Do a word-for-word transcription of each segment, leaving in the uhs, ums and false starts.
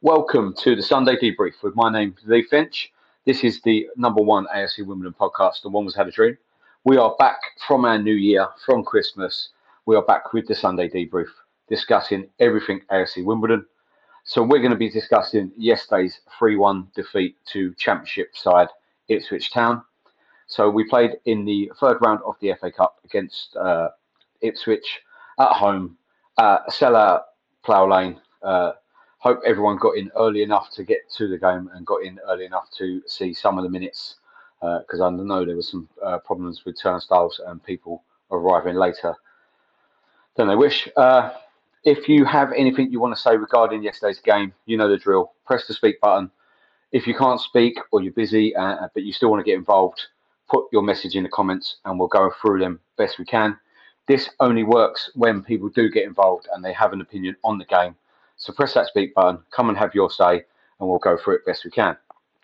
Welcome to the Sunday Debrief with my name, Lee Finch. This is the number one A F C Wimbledon podcast, The One Was Had a Dream. We are back from our new year, from Christmas. We are back with the Sunday Debrief, discussing everything A F C Wimbledon. So we're going to be discussing yesterday's three one defeat to Championship side Ipswich Town. So we played in the third round of the F A Cup against uh, Ipswich at home, uh, sellout Plough Lane. Uh, hope everyone got in early enough to get to the game and got in early enough to see some of the minutes, because uh, I know there were some uh, problems with turnstiles and people arriving later than they wish. Uh, if you have anything you want to say regarding yesterday's game, you know the drill. Press the speak button. If you can't speak or you're busy, uh, but you still want to get involved, put your message in the comments and we'll go through them best we can. This only works when people do get involved and they have an opinion on the game. So press that speak button, come and have your say, and we'll go through it best we can.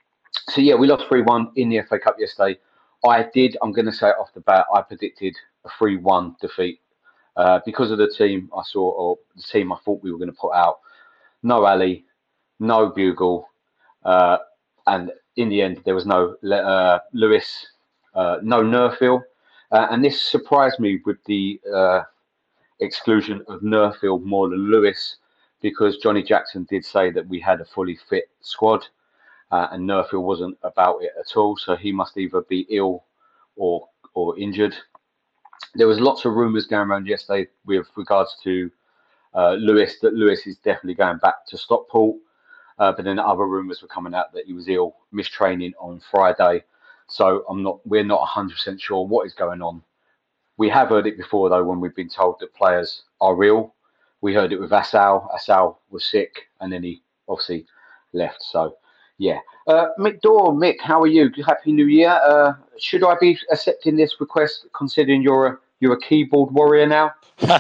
So yeah, we lost three one in the F A Cup yesterday. I did, I'm going to say it off the bat, I predicted a three one defeat uh, because of the team I saw, or the team I thought we were going to put out. No Ali, no Bugle, uh, and in the end there was no uh, Lewis, uh, no Nerfield. Uh, and this surprised me with the uh, exclusion of Nerfield more than Lewis, because Johnny Jackson did say that we had a fully fit squad, uh, and Nerfield wasn't about it at all. So he must either be ill or or injured. There was lots of rumours going around yesterday with regards to uh, Lewis, that Lewis is definitely going back to Stockport. Uh, but then other rumours were coming out that he was ill, missed training on Friday. So I'm not. We're not one hundred percent sure what is going on. We have heard it before, though, when we've been told that players are ill. We heard it with Assal. Assal was sick, and then he obviously left. So, yeah. Uh, Mick Dorr, Mick, how are you? Happy New Year. Uh, should I be accepting this request, considering you're a you're a keyboard warrior now?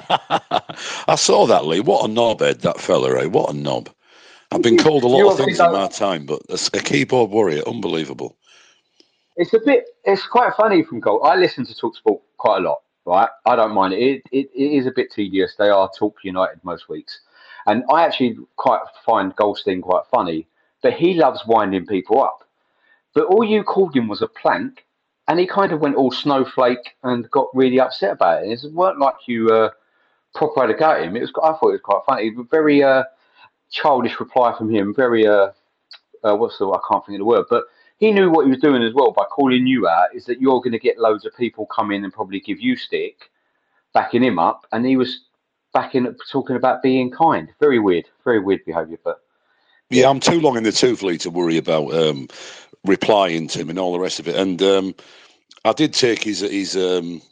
I saw that, Lee. What a knobhead, that fella, eh? What a knob. I've been called a lot of things in my time, but a keyboard warrior, unbelievable. It's a bit, it's quite funny from Gold. I listen to TalkSport quite a lot, right? I don't mind it. It, it. it is a bit tedious. They are Talk United most weeks. And I actually quite find Goldstein quite funny, but he loves winding people up. But all you called him was a plank, and he kind of went all snowflake and got really upset about it. It weren't like you uh, proper had a go at him. It was, I thought it was quite funny. Very uh, childish reply from him. Very, uh, uh, what's the, I can't think of the word, but he knew what he was doing as well by calling you out, is that you're going to get loads of people come in and probably give you stick, backing him up. And he was backing, talking about being kind. Very weird, very weird behaviour. But yeah, I'm too long in the tooth, Lee, to worry about um, replying to him and all the rest of it. And um, I did take his, his, um,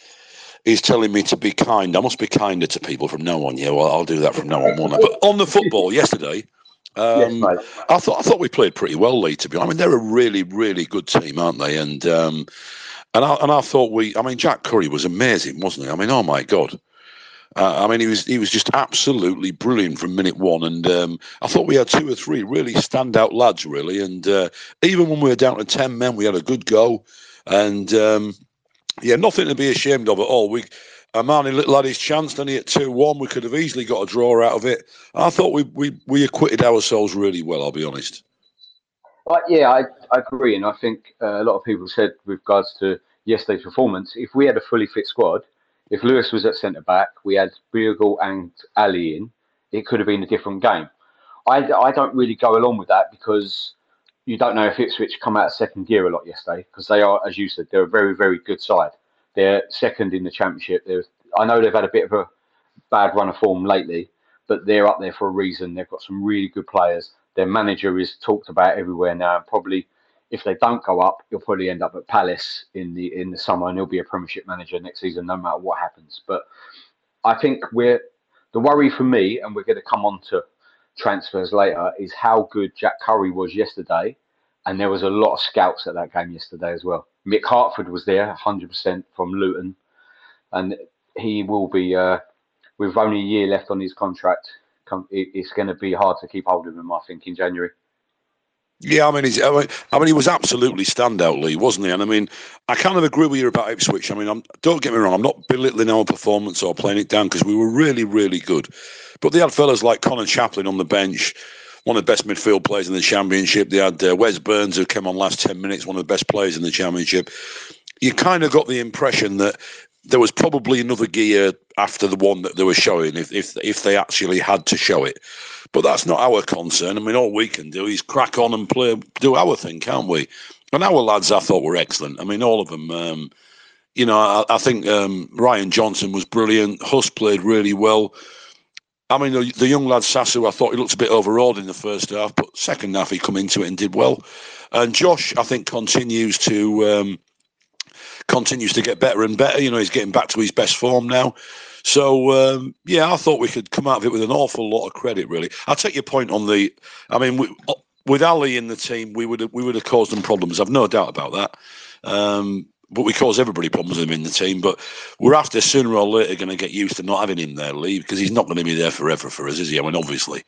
he's telling me to be kind. I must be kinder to people from now on. Yeah, well, I'll do that from now on, won't I? But on the football yesterday, Um, yes, mate. I thought I thought we played pretty well, Lee. To be honest, I mean they're a really, really good team, aren't they? And um, and I and I thought we. I mean, Jack Curry was amazing, wasn't he? I mean, oh my God. Uh, I mean, he was he was just absolutely brilliant from minute one. And um, I thought we had two or three really standout lads, really. And uh, even when we were down to ten men, we had a good go. And um, yeah, nothing to be ashamed of at all. We. Armani little had his chance, then he hit two one. We could have easily got a draw out of it. I thought we we, we acquitted ourselves really well, I'll be honest. But yeah, I, I agree. And I think uh, a lot of people said with regards to yesterday's performance, if we had a fully fit squad, if Lewis was at centre-back, we had Bugle and Ali in, it could have been a different game. I, I don't really go along with that because you don't know if Ipswich come out of second gear a lot yesterday, because they are, as you said, they're a very, very good side. They're second in the Championship. They're, I know they've had a bit of a bad run of form lately, but they're up there for a reason. They've got some really good players. Their manager is talked about everywhere now. And probably, if they don't go up, he'll probably end up at Palace in the in the summer, and he'll be a Premiership manager next season, no matter what happens. But I think we're the worry for me, and we're going to come on to transfers later, is how good Jack Curry was yesterday. And there was a lot of scouts at that game yesterday as well. Mick Hartford was there, one hundred percent from Luton. And he will be, uh, with only a year left on his contract, it's going to be hard to keep hold of him, I think, in January. Yeah, I mean, he's, I mean, I mean, he was absolutely standout, Lee, wasn't he? And I mean, I kind of agree with you about Ipswich. I mean, I'm, don't get me wrong, I'm not belittling our performance or playing it down, because we were really, really good. But they had fellas like Connor Chaplin on the bench, one of the best midfield players in the Championship. They had uh, Wes Burns, who came on last ten minutes, one of the best players in the Championship. You kind of got the impression that there was probably another gear after the one that they were showing, if if if they actually had to show it. But that's not our concern. I mean, all we can do is crack on and play, do our thing, can't we? And our lads, I thought, were excellent. I mean, all of them. Um, you know, I, I think um, Ryan Johnson was brilliant. Huss played really well. I mean, the, the young lad Sasu, I thought he looked a bit overawed in the first half, but second half he come into it and did well. And Josh, I think, continues to um, continues to get better and better. You know, he's getting back to his best form now. So, um, yeah, I thought we could come out of it with an awful lot of credit, really. I'll take your point on the... I mean, we, with Ali in the team, we would have, we would have caused them problems. I've no doubt about that. Um, but we cause everybody problems with him in the team. But we're after sooner or later going to get used to not having him there, Lee, because he's not going to be there forever for us, is he? I mean, obviously.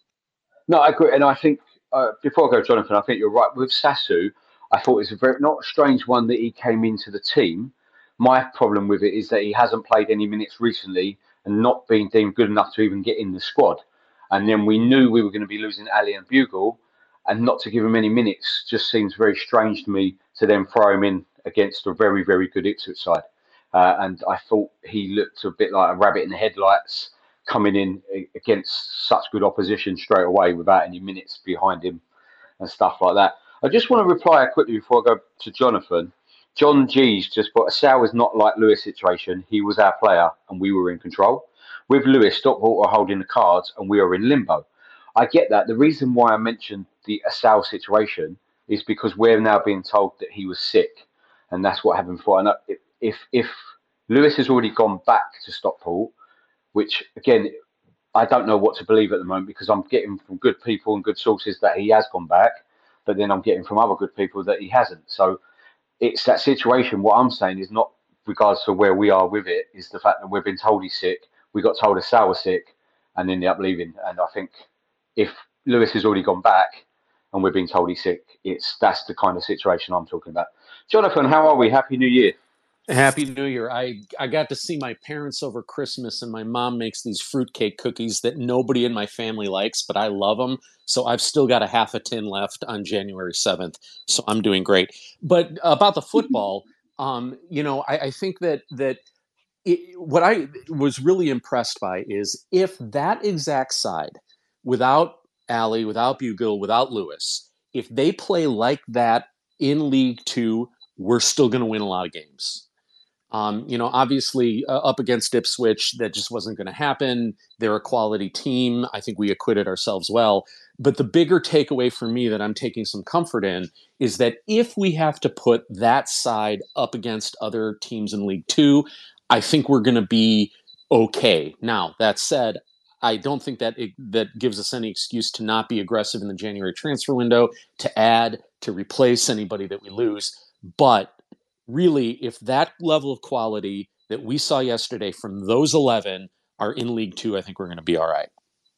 No, I agree. And I think, uh, before I go, Jonathan, I think you're right. With Sasu, I thought it's a very, not a strange one that he came into the team. My problem with it is that he hasn't played any minutes recently and not been deemed good enough to even get in the squad. And then we knew we were going to be losing Ali and Bugle, and not to give him any minutes just seems very strange to me to then throw him in against a very, very good Ipswich side. Uh, and I thought he looked a bit like a rabbit in the headlights coming in against such good opposition straight away without any minutes behind him and stuff like that. I just want to reply quickly before I go to Jonathan. John G's just put, Sal is not like Lewis' situation. He was our player and we were in control. With Lewis, Stockport are holding the cards and we are in limbo. I get that. The reason why I mentioned the Asal situation is because we're now being told that he was sick, and that's what happened before. And if if Lewis has already gone back to Stockport, which again I don't know what to believe at the moment, because I'm getting from good people and good sources that he has gone back, but then I'm getting from other good people that he hasn't. So it's that situation. What I'm saying is not regards to where we are with it, is the fact that we've been told he's sick. We got told Asal was sick and ended up leaving. And I think if Lewis has already gone back and we've been told he's sick, it's that's the kind of situation I'm talking about. Jonathan, how are we? Happy New Year. Happy New Year. I, I got to see my parents over Christmas, and my mom makes these fruitcake cookies that nobody in my family likes, but I love them. So I've still got a half a tin left on January seventh. So I'm doing great. But about the football, um, you know, I, I think that that it, what I was really impressed by is if that exact side, without Ali, without Bugle, without Lewis, if they play like that in League Two, we're still going to win a lot of games. Um, you know, obviously uh, up against Ipswich, that just wasn't going to happen. They're a quality team. I think we acquitted ourselves well. But the bigger takeaway for me that I'm taking some comfort in is that if we have to put that side up against other teams in League Two, I think we're going to be okay. Now, that said, I don't think that it, that gives us any excuse to not be aggressive in the January transfer window, to add, to replace anybody that we lose. But really, if that level of quality that we saw yesterday from those eleven are in League Two, I think we're going to be all right.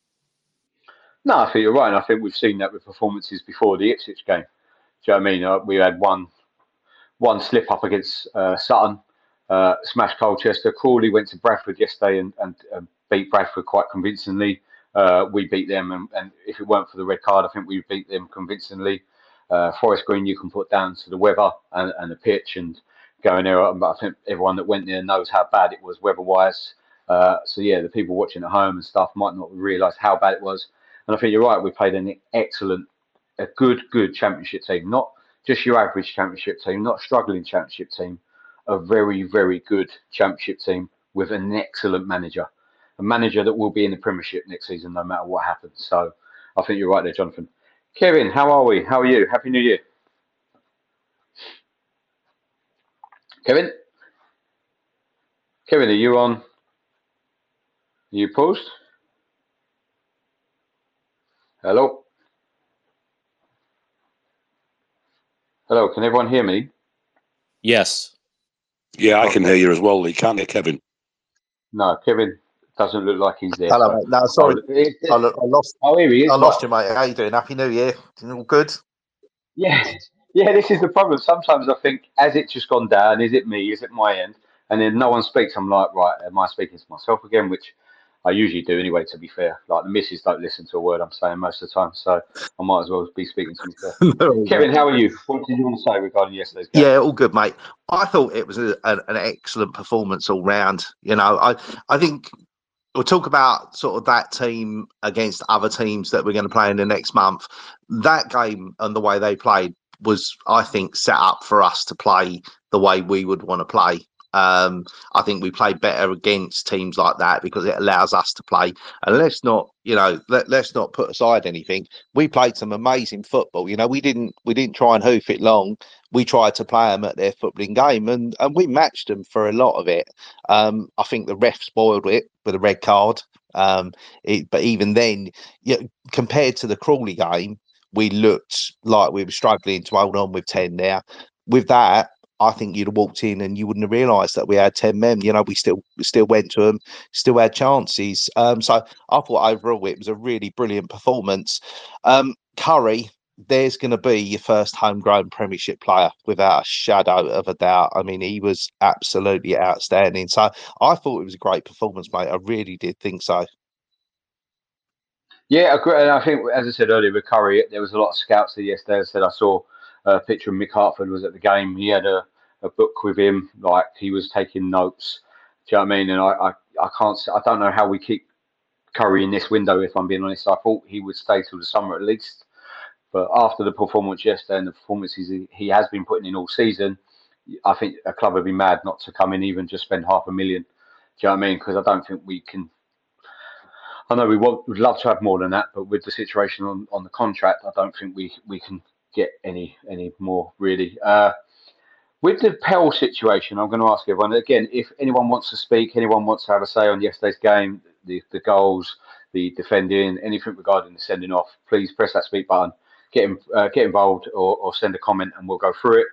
No, I think you're right. And I think we've seen that with performances before the Ipswich game. Do you know what I mean? Uh, we had one one slip up against uh, Sutton, uh, smashed Colchester. Crawley went to Bradford yesterday and, and, and beat Bradford quite convincingly. Uh, we beat them, and, and if it weren't for the red card, I think we beat them convincingly. Uh, Forest Green you can put down to the weather and, and the pitch and going there. But I think everyone that went there knows how bad it was weather-wise. Uh, so yeah, the people watching at home and stuff might not realise how bad it was. And I think you're right. We played an excellent, a good, good championship team. Not just your average championship team, not a struggling championship team. A very, very good championship team with an excellent manager. A manager that will be in the Premiership next season, no matter what happens. So I think you're right there, Jonathan. Kevin, how are we? How are you? Happy New Year. Kevin? Kevin, are you on? Are you paused? Hello? Hello, can everyone hear me? Yes. Yeah, I can hear you as well, Lee. Can't hear Kevin. No, Kevin doesn't look like he's there. Hello, so. mate. No, sorry. Oh, it, it, I, I lost oh, here he is. I lost right. you, mate. How you doing? Happy New Year. All good? Yeah, yeah, this is the problem. Sometimes I think, has it just gone down? Is it me? Is it my end? And then no one speaks. I'm like, right, am I speaking to myself again? Which I usually do anyway, to be fair. Like, the missus don't listen to a word I'm saying most of the time, so I might as well be speaking to myself. No, Kevin, how are you? What did you want to say regarding yesterday's game? Yeah, all good, mate. I thought it was a, a, an excellent performance all round. You know, I I think we'll talk about sort of that team against other teams that we're going to play in the next month. That game and the way they played was, I think, set up for us to play the way we would want to play. Um, I think we play better against teams like that because it allows us to play. And let's not, you know, let, let's not put aside anything. We played some amazing football. You know, we didn't we didn't try and hoof it long. We tried to play them at their footballing game, and and we matched them for a lot of it. Um, I think the ref spoiled it with a red card. Um, it, but even then, you know, compared to the Crawley game, we looked like we were struggling to hold on with ten there. With that, I think you'd have walked in and you wouldn't have realised that we had ten men. You know, we still we still went to them, still had chances. Um, so I thought overall it was a really brilliant performance. Um, Curry, there's going to be your first homegrown Premiership player without a shadow of a doubt. I mean, he was absolutely outstanding. So I thought it was a great performance, mate. I really did think so. Yeah, I agree. And I think, as I said earlier with Curry, there was a lot of scouts there yesterday. As I said, I saw a picture of Mick Hartford was at the game. He had a, a book with him, like he was taking notes. Do you know what I mean? And I, I, I can't, I don't know how we keep Curry in this window, if I'm being honest. I thought he would stay till the summer at least. But after the performance yesterday and the performances he, he has been putting in all season, I think a club would be mad not to come in, even just spend half a million. Do you know what I mean? Because I don't think we can. I know we want, would love to have more than that, but with the situation on, on the contract, I don't think we, we can get any any more really. Uh, with the Pell situation, I'm going to ask everyone again, if anyone wants to speak, anyone wants to have a say on yesterday's game, the, the goals, the defending, anything regarding the sending off, please press that speak button, get in, uh, get involved, or, or send a comment, and we'll go through it.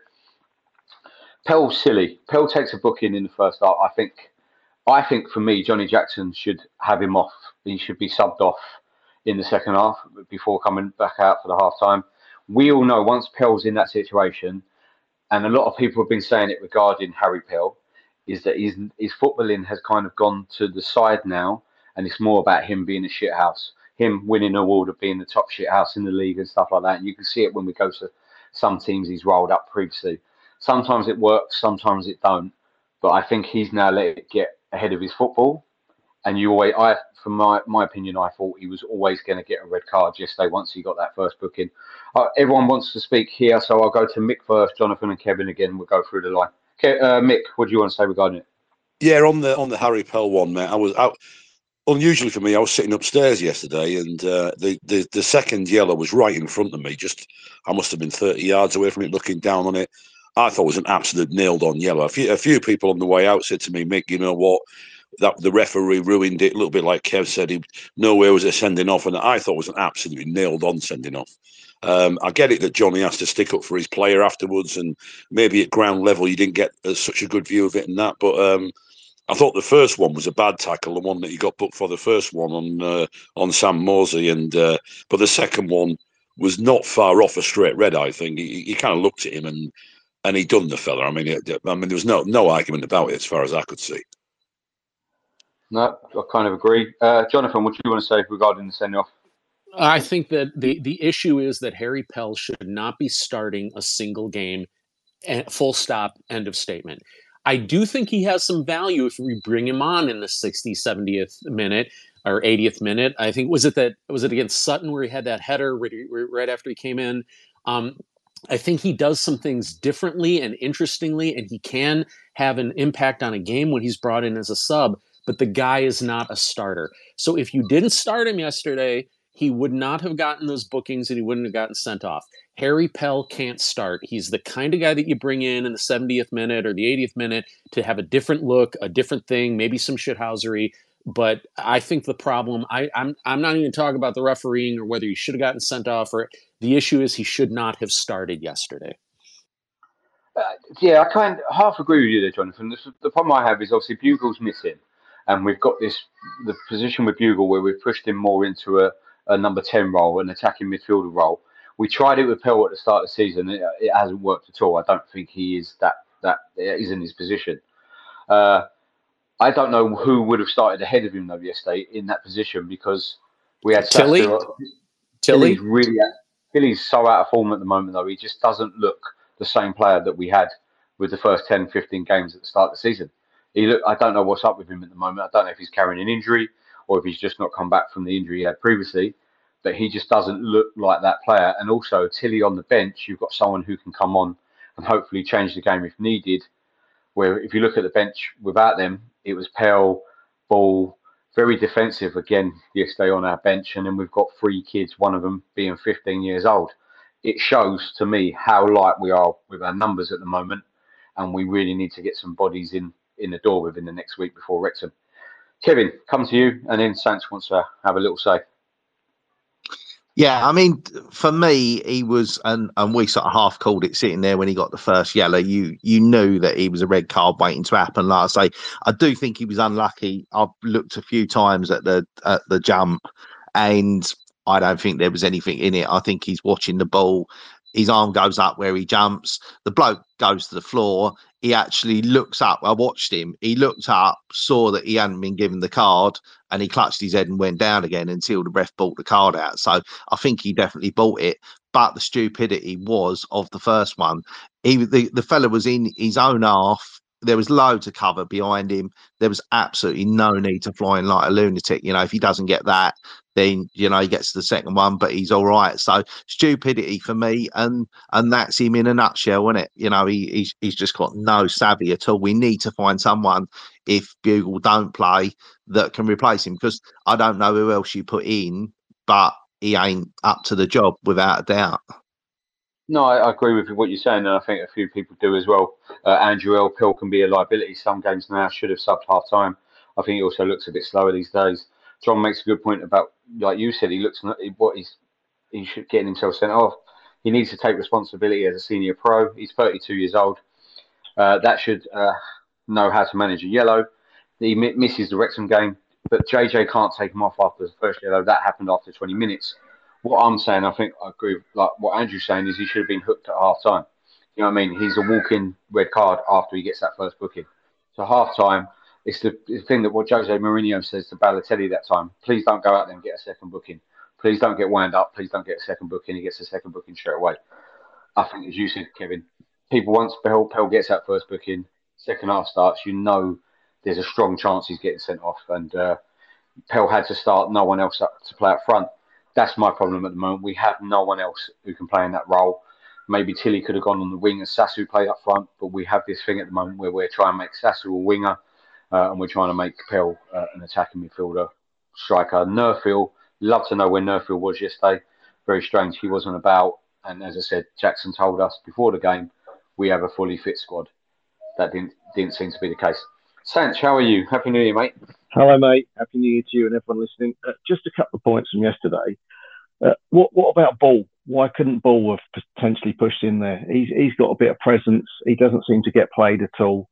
Pell's silly. Pell takes a booking in the first half. I think. I think for me, Johnny Jackson should have him off. He should be subbed off in the second half before coming back out for the half time. We all know once Pell's in that situation, and a lot of people have been saying it regarding Harry Pell, is that his, his footballing has kind of gone to the side now, and it's more about him being a shithouse, him winning an award of being the top shithouse in the league and stuff like that. And you can see it when we go to some teams he's rolled up previously. Sometimes it works, sometimes it don't. But I think he's now let it get ahead of his football. And you always, I, from my, my opinion, I thought he was always going to get a red card yesterday once he got that first booking. Uh, everyone wants to speak here, so I'll go to Mick first, Jonathan and Kevin again. We'll go through the line. Ke- uh, Mick, what do you want to say regarding it? Yeah, on the on the Harry Pell one, mate. I was out. Unusually for me, I was sitting upstairs yesterday, and uh, the, the the second yellow was right in front of me. Just I must have been thirty yards away from it, looking down on it. I thought it was an absolute nailed-on yellow. A few, a few people on the way out said to me, Mick, you know what? That the referee ruined it. A little bit like Kev said, he nowhere was a sending off, and I thought it was an absolutely nailed-on sending off. Um, I get it that Johnny has to stick up for his player afterwards, and maybe at ground level you didn't get uh, such a good view of it and that, but um, I thought the first one was a bad tackle, the one that he got booked for, the first one on uh, on Sam Morsey, and uh, but the second one was not far off a straight red. I think he, he kind of looked at him and and he done the fella. I mean, it, I mean, there was no no argument about it as far as I could see. No, I kind of agree. Uh, Jonathan, what do you want to say regarding the send off? I think that the, the issue is that Harry Pell should not be starting a single game, full stop, end of statement. I do think he has some value if we bring him on in the sixtieth, seventieth minute or eightieth minute. I think, was it that, was it against Sutton where he had that header right, right after he came in? Um, I think he does some things differently and interestingly, and he can have an impact on a game when he's brought in as a sub, but the guy is not a starter. So if you didn't start him yesterday, he would not have gotten those bookings and he wouldn't have gotten sent off. Harry Pell can't start. He's the kind of guy that you bring in in the seventieth minute or the eightieth minute to have a different look, a different thing, maybe some shithousery. But I think the problem, I, I'm I'm not even talking about the refereeing or whether he should have gotten sent off. Or the issue is he should not have started yesterday. Uh, yeah, I kind of half agree with you there, Jonathan. The, the problem I have is obviously Bugle's missing, and we've got this the position with Bugle where we've pushed him more into a, a number ten role, an attacking midfielder role. We tried it with Pell at the start of the season. It, it hasn't worked at all. I don't think he is that that is in his position. Uh, I don't know who would have started ahead of him though yesterday in that position because we had Tilly? Sassu. Tilly? Tilly's really Tilly's so out of form at the moment though. He just doesn't look the same player that we had with the first ten, fifteen games at the start of the season. He look. I don't know what's up with him at the moment. I don't know if he's carrying an injury or if he's just not come back from the injury he had previously. But he just doesn't look like that player. And also Tilly on the bench, you've got someone who can come on and hopefully change the game if needed. Where if you look at the bench without them, it was Pell, Ball, very defensive again yesterday on our bench, and then we've got three kids, one of them being fifteen years old. It shows to me how light we are with our numbers at the moment, and we really need to get some bodies in, in the door within the next week before Wrexham. Kevin, come to you, and then Sanch wants to have a little say. Yeah, I mean, for me, he was, and and we sort of half called it sitting there when he got the first yellow. You you knew that he was a red card waiting to happen. Like I say, I do think he was unlucky. I've looked a few times at the at the jump, and I don't think there was anything in it. I think he's watching the ball. His arm goes up where he jumps. The bloke goes to the floor. He actually looks up. I watched him. He looked up, saw that he hadn't been given the card, and he clutched his head and went down again until the ref brought the card out. So I think he definitely bought it. But the stupidity was of the first one. He, the, the fella was in his own half. There was loads of cover behind him. There was absolutely no need to fly in like a lunatic. You know, if he doesn't get that, then, you know, he gets to the second one, but he's all right. So stupidity for me, and and that's him in a nutshell, isn't it? You know, he, he's, he's just got no savvy at all. We need to find someone, if Bugle don't play, that can replace him, because I don't know who else you put in, but he ain't up to the job without a doubt. No, I, I agree with what you're saying, and I think a few people do as well. Uh, Andrew L. Pill can be a liability. Some games now should have subbed half time. I think he also looks a bit slower these days. John makes a good point about, like you said, he looks what he's he should getting himself sent off. He needs to take responsibility as a senior pro. He's thirty-two years old. Uh, that should uh, know how to manage a yellow. He m- misses the Wrexham game, but J J can't take him off after the first yellow. That happened after twenty minutes. What I'm saying, I think I agree with, like what Andrew's saying, is he should have been hooked at half time. You know what I mean? He's a walk-in red card after he gets that first booking. So half time, it's the, the thing that what Jose Mourinho says to Balotelli that time. Please don't go out there and get a second booking. Please don't get wound up. Please don't get a second booking. He gets a second booking straight away. I think, as you said, Kevin, people once Pell, Pell gets that first booking, second half starts, you know there's a strong chance he's getting sent off. And uh, Pell had to start, no one else up to play up front. That's my problem at the moment. We have no one else who can play in that role. Maybe Tilly could have gone on the wing and Sassu played up front, but we have this thing at the moment where we're trying to make Sassu a winger uh, and we're trying to make Pell uh, an attacking midfielder, striker. Nerfield, love to know where Nerfield was yesterday. Very strange. He wasn't about. And as I said, Jackson told us before the game, we have a fully fit squad. That didn't didn't seem to be the case. Sanch, how are you? Happy New Year, mate. Hello, mate. Happy New Year to you and everyone listening. Uh, just a couple of points from yesterday. Uh, what what about Ball? Why couldn't Ball have potentially pushed in there? He's he's got a bit of presence. He doesn't seem to get played at all.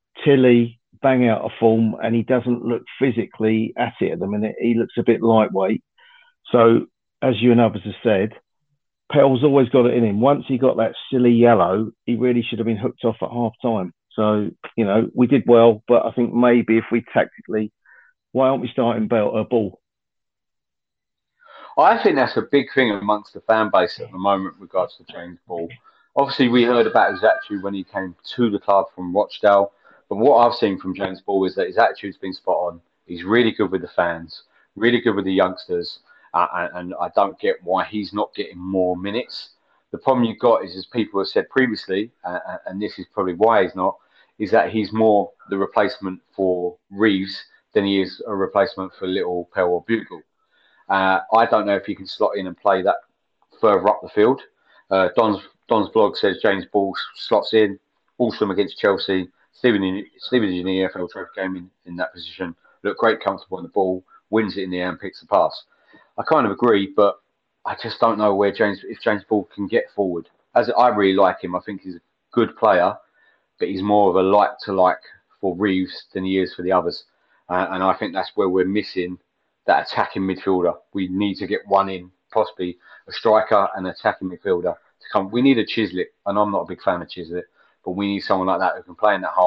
Tilly, bang out of form, and he doesn't look physically at it at the minute. He looks a bit lightweight. So, as you and others have said, Pell's always got it in him. Once he got that silly yellow, he really should have been hooked off at half time. So, you know, we did well, but I think maybe if we tactically, why aren't we starting Bell, uh, Ball? I think that's a big thing amongst the fan base at the moment with regards to James Ball. Obviously, we heard about his attitude when he came to the club from Rochdale. But what I've seen from James Ball is that his attitude's been spot on. He's really good with the fans, really good with the youngsters. Uh, and, and I don't get why he's not getting more minutes. The problem you've got is, as people have said previously, uh, and this is probably why he's not, is that he's more the replacement for Reeves than he is a replacement for Little, Pell or Bugle. Uh, I don't know if he can slot in and play that further up the field. Uh, Don's Don's blog says James Ball slots in, awesome against Chelsea. Stephen Stephen in the E F L Trophy game in, in that position. Looked great, comfortable on the ball, wins it in the air and picks the pass. I kind of agree, but I just don't know where James, if James Ball can get forward. As I really like him, I think he's a good player, but he's more of a like to like for Reeves than he is for the others. Uh, and I think that's where we're missing that attacking midfielder. We need to get one in, possibly a striker and an attacking midfielder to come. We need a Chislett, and I'm not a big fan of Chislett, but we need someone like that who can play in that hole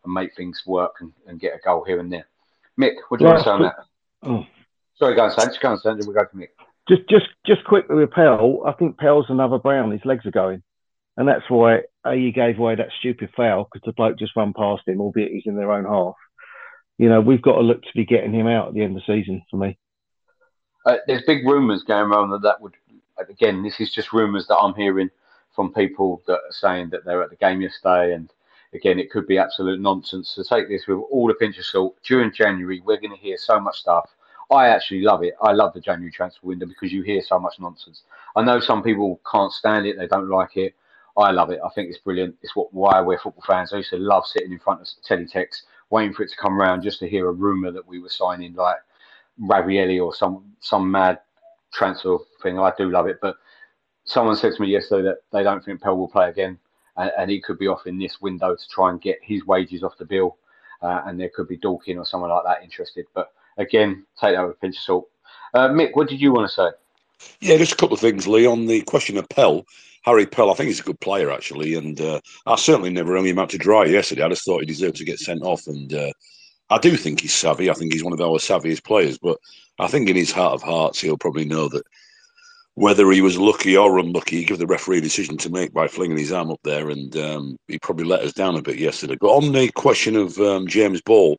and make things work and, and get a goal here and there. Mick, what do you want to say on that? Oh. Sorry, go on, Sanj. Go on, Sanj. We'll go to Mick. Just, just, just quickly with Pell. I think Pell's another Brown. His legs are going, and that's why he gave away that stupid foul because the bloke just run past him, albeit he's in their own half. You know, we've got to look to be getting him out at the end of the season. For me, uh, there's big rumours going around that that would. Again, this is just rumours that I'm hearing from people that are saying that they're at the game yesterday, and again, it could be absolute nonsense. So take this with all a pinch of salt. During January, we're going to hear so much stuff. I actually love it. I love the January transfer window because you hear so much nonsense. I know some people can't stand it. They don't like it. I love it. I think it's brilliant. It's what why we're football fans. I used to love sitting in front of teletext, waiting for it to come around just to hear a rumour that we were signing like Rabielli or some some mad transfer thing. I do love it. But someone said to me yesterday that they don't think Pell will play again. And, and he could be off in this window to try and get his wages off the bill. Uh, and there could be Dorking or someone like that interested. But again, take that with a pinch of salt. Uh, Mick, what did you want to say? Yeah, just a couple of things, Lee. On the question of Pell, Harry Pell, I think he's a good player, actually. And uh, I certainly never hung him out to dry yesterday. I just thought he deserved to get sent off. And uh, I do think he's savvy. I think he's one of our savviest players. But I think in his heart of hearts, he'll probably know that whether he was lucky or unlucky, he gave the referee a decision to make by flinging his arm up there, and um, he probably let us down a bit yesterday. But on the question of um, James Ball,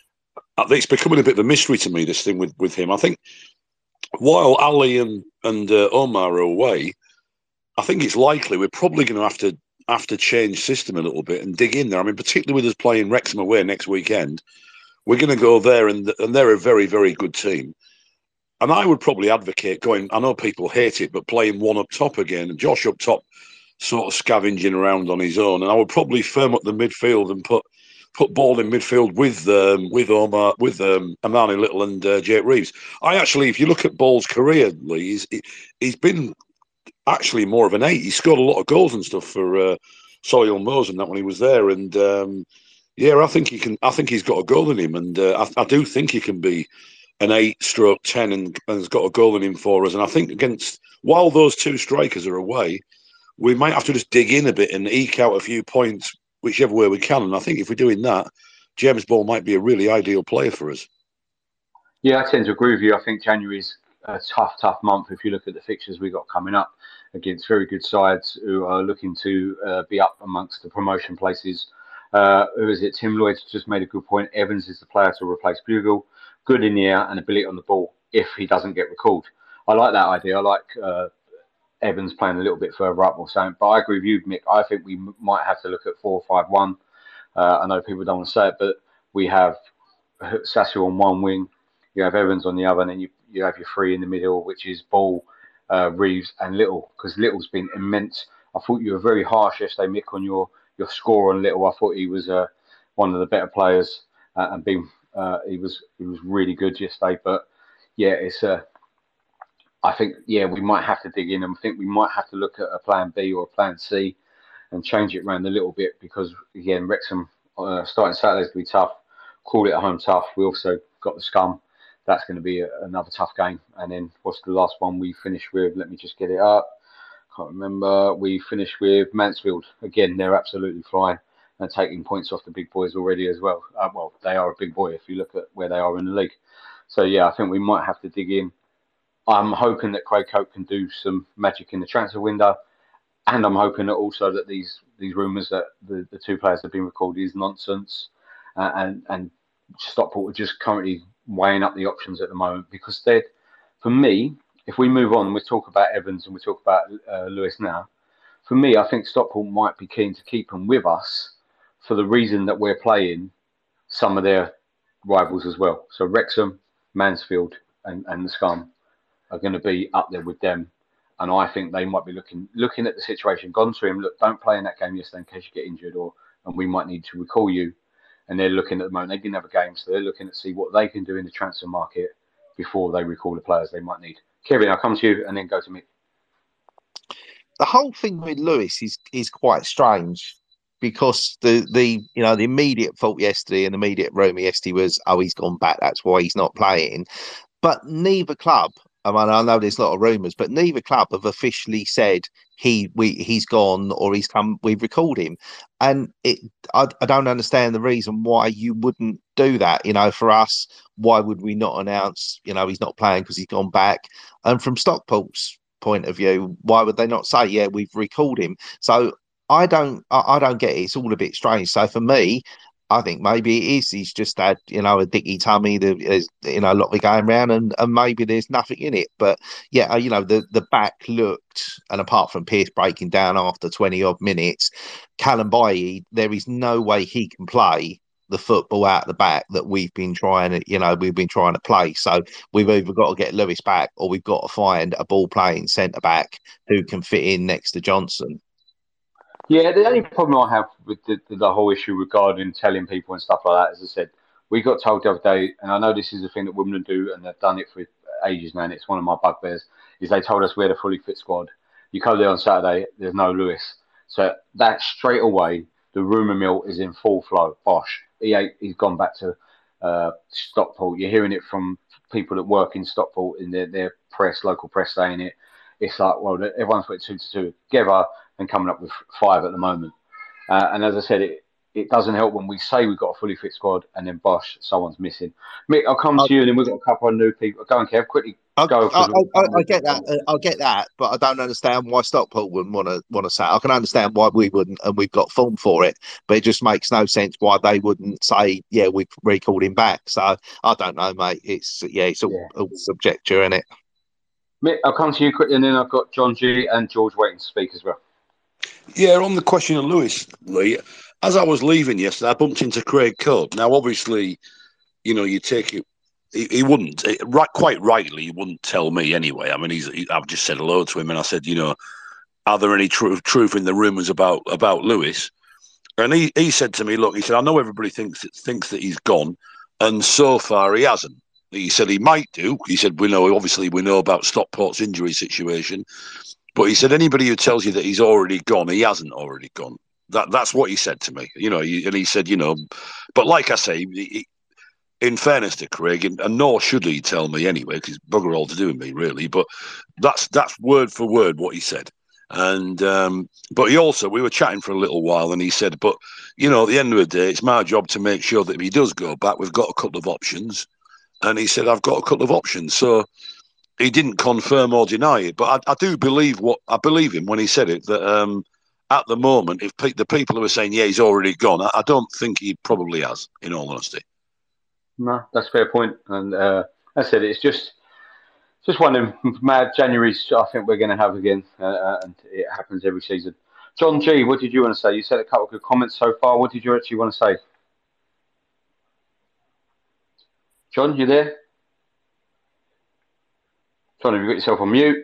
I think it's becoming a bit of a mystery to me, this thing with, with him. I think while Ali and, and uh, Omar are away, I think it's likely we're probably going to have to have to change system a little bit and dig in there. I mean, particularly with us playing Wrexham away next weekend, we're going to go there, and, and they're a very, very good team. And I would probably advocate going, I know people hate it, but playing one up top again. And Josh up top sort of scavenging around on his own. And I would probably firm up the midfield and put put Ball in midfield with um, with Omar, with um, Amani Little and uh, Jake Reeves. I actually, if you look at Ball's career, Lee, he's, he's been actually more of an eight. He scored a lot of goals and stuff for uh, Solihull Moors and that when he was there. And um, yeah, I think he can. I think he's got a goal in him. And uh, I, I do think he can be an eight stroke ten and, and has got a goal in him for us. And I think against, while those two strikers are away, we might have to just dig in a bit and eke out a few points whichever way we can. And I think if we're doing that, James Ball might be a really ideal player for us. Yeah, I tend to agree with you. I think January's a tough, tough month if you look at the fixtures we got coming up against very good sides who are looking to uh, be up amongst the promotion places. Uh, who is it? Tim Lloyd's just made a good point. Evans is the player to replace Bugle. Good in the air and ability on the ball if he doesn't get recalled. I like that idea. I like uh, Evans playing a little bit further up or something. But I agree with you, Mick. I think we m- might have to look at four five one. Uh, I know people don't want to say it, but we have Sasu on one wing, you have Evans on the other, and then you, you have your three in the middle, which is Ball, uh, Reeves and Little, because Little's been immense. I thought you were very harsh yesterday, Mick, on your, your score on Little. I thought he was uh, one of the better players uh, and been Uh, he was he was really good yesterday, but yeah, it's uh, I think yeah we might have to dig in, and I think we might have to look at a plan B or a plan C and change it around a little bit because again, Wrexham uh, starting Saturday's going to be tough. Call it at home tough. We also got the Scum. That's going to be a, another tough game. And then what's the last one we finished with? Let me just get it up. Can't remember. We finished with Mansfield. Again, they're absolutely flying and taking points off the big boys already as well. Uh, well, they are a big boy if you look at where they are in the league. So, yeah, I think we might have to dig in. I'm hoping that Craig Cope can do some magic in the transfer window. And I'm hoping that also that these these rumours that the, the two players have been recalled is nonsense. Uh, and, and Stockport are just currently weighing up the options at the moment. Because they're, for me, if we move on, we talk about Evans and we talk about uh, Lewis now. For me, I think Stockport might be keen to keep them with us for the reason that we're playing some of their rivals as well. So Wrexham, Mansfield and, and the Scum are going to be up there with them. And I think they might be looking looking at the situation, gone to him, look, don't play in that game yesterday in case you get injured or and we might need to recall you. And they're looking at the moment, they didn't have a game, so they're looking to see what they can do in the transfer market before they recall the players they might need. Kevin, I'll come to you and then go to me. The whole thing with Lewis is is quite strange. Because the, the you know the immediate fault yesterday and the immediate rumour yesterday was, oh, he's gone back, that's why he's not playing. But neither club I mean, I know there's a lot of rumours, but neither club have officially said he we he's gone or he's come. We've recalled him, and it. I, I don't understand the reason why you wouldn't do that. You know, for us, why would we not announce? You know, he's not playing because he's gone back. And from Stockport's point of view, why would they not say, yeah, we've recalled him? So I don't. I, I don't get it. It's all a bit strange. So for me, I think maybe it is. He's just had, you know, a dicky tummy. There's, you know, a lot of it going around, and, and maybe there's nothing in it. But yeah, you know, the, the back looked, and apart from Pearce breaking down after twenty odd minutes, Callum Bailly, there is no way he can play the football out the back that we've been trying to, you know, we've been trying to play. So we've either got to get Lewis back, or we've got to find a ball playing centre back who can fit in next to Johnson. Yeah, the only problem I have with the, the, the whole issue regarding telling people and stuff like that, as I said, we got told the other day, and I know this is a thing that Wimbledon do, and they've done it for ages, man. It's one of my bugbears, is they told us we had a fully fit squad. You come there on Saturday, there's no Lewis. So that straight away, the rumour mill is in full flow. Bosh. He ain't, he's gone back to uh, Stockport. You're hearing it from people that work in Stockport, in their, their press, local press saying it. It's like, well, everyone's put two to two together and coming up with five at the moment. Uh, and as I said, it, it doesn't help when we say we've got a fully fit squad and then bosh, someone's missing. Mick, I'll come to you, and then we've got a couple of new people. Go on, Kev, quickly go. I, I, I, I get that. I get that, but I don't understand why Stockport wouldn't want to want to say. I can understand why we wouldn't, and we've got form for it. But it just makes no sense why they wouldn't say, "Yeah, we've recalled him back." So I don't know, mate. It's yeah, it's all, yeah. all subjecture, isn't it? Mick, I'll come to you quickly, and then I've got John G and George waiting to speak as well. Yeah, on the question of Lewis, Lee, as I was leaving yesterday, I bumped into Craig Cope. Now, obviously, you know, you take it, he, he wouldn't, right, quite rightly, he wouldn't tell me anyway. I mean, he's, he, I've just said hello to him, and I said, you know, are there any tr- truth in the rumours about, about Lewis? And he, he said to me, look, he said, I know everybody thinks thinks that he's gone, and so far he hasn't. He said he might do. He said, we know, obviously, we know about Stockport's injury situation. But he said, anybody who tells you that he's already gone, he hasn't already gone. That That's what he said to me. You know, he, and he said, you know, but like I say, he, in fairness to Craig, and, and nor should he tell me anyway, because bugger all to do with me, really. But that's that's word for word what he said. And um, but he also, we were chatting for a little while, and he said, but, you know, at the end of the day, it's my job to make sure that if he does go back, we've got a couple of options. And he said, I've got a couple of options. So he didn't confirm or deny it, but I, I do believe what I believe him when he said it. That um, at the moment, if pe- the people who are saying yeah, he's already gone, I, I don't think he probably has. In all honesty, no, that's a fair point. And uh, I said it's just just one of them mad Januaries. I think we're going to have again, uh, and it happens every season. John G, what did you want to say? You said a couple of good comments so far. What did you actually want to say? John, you there? John, have you got yourself on mute?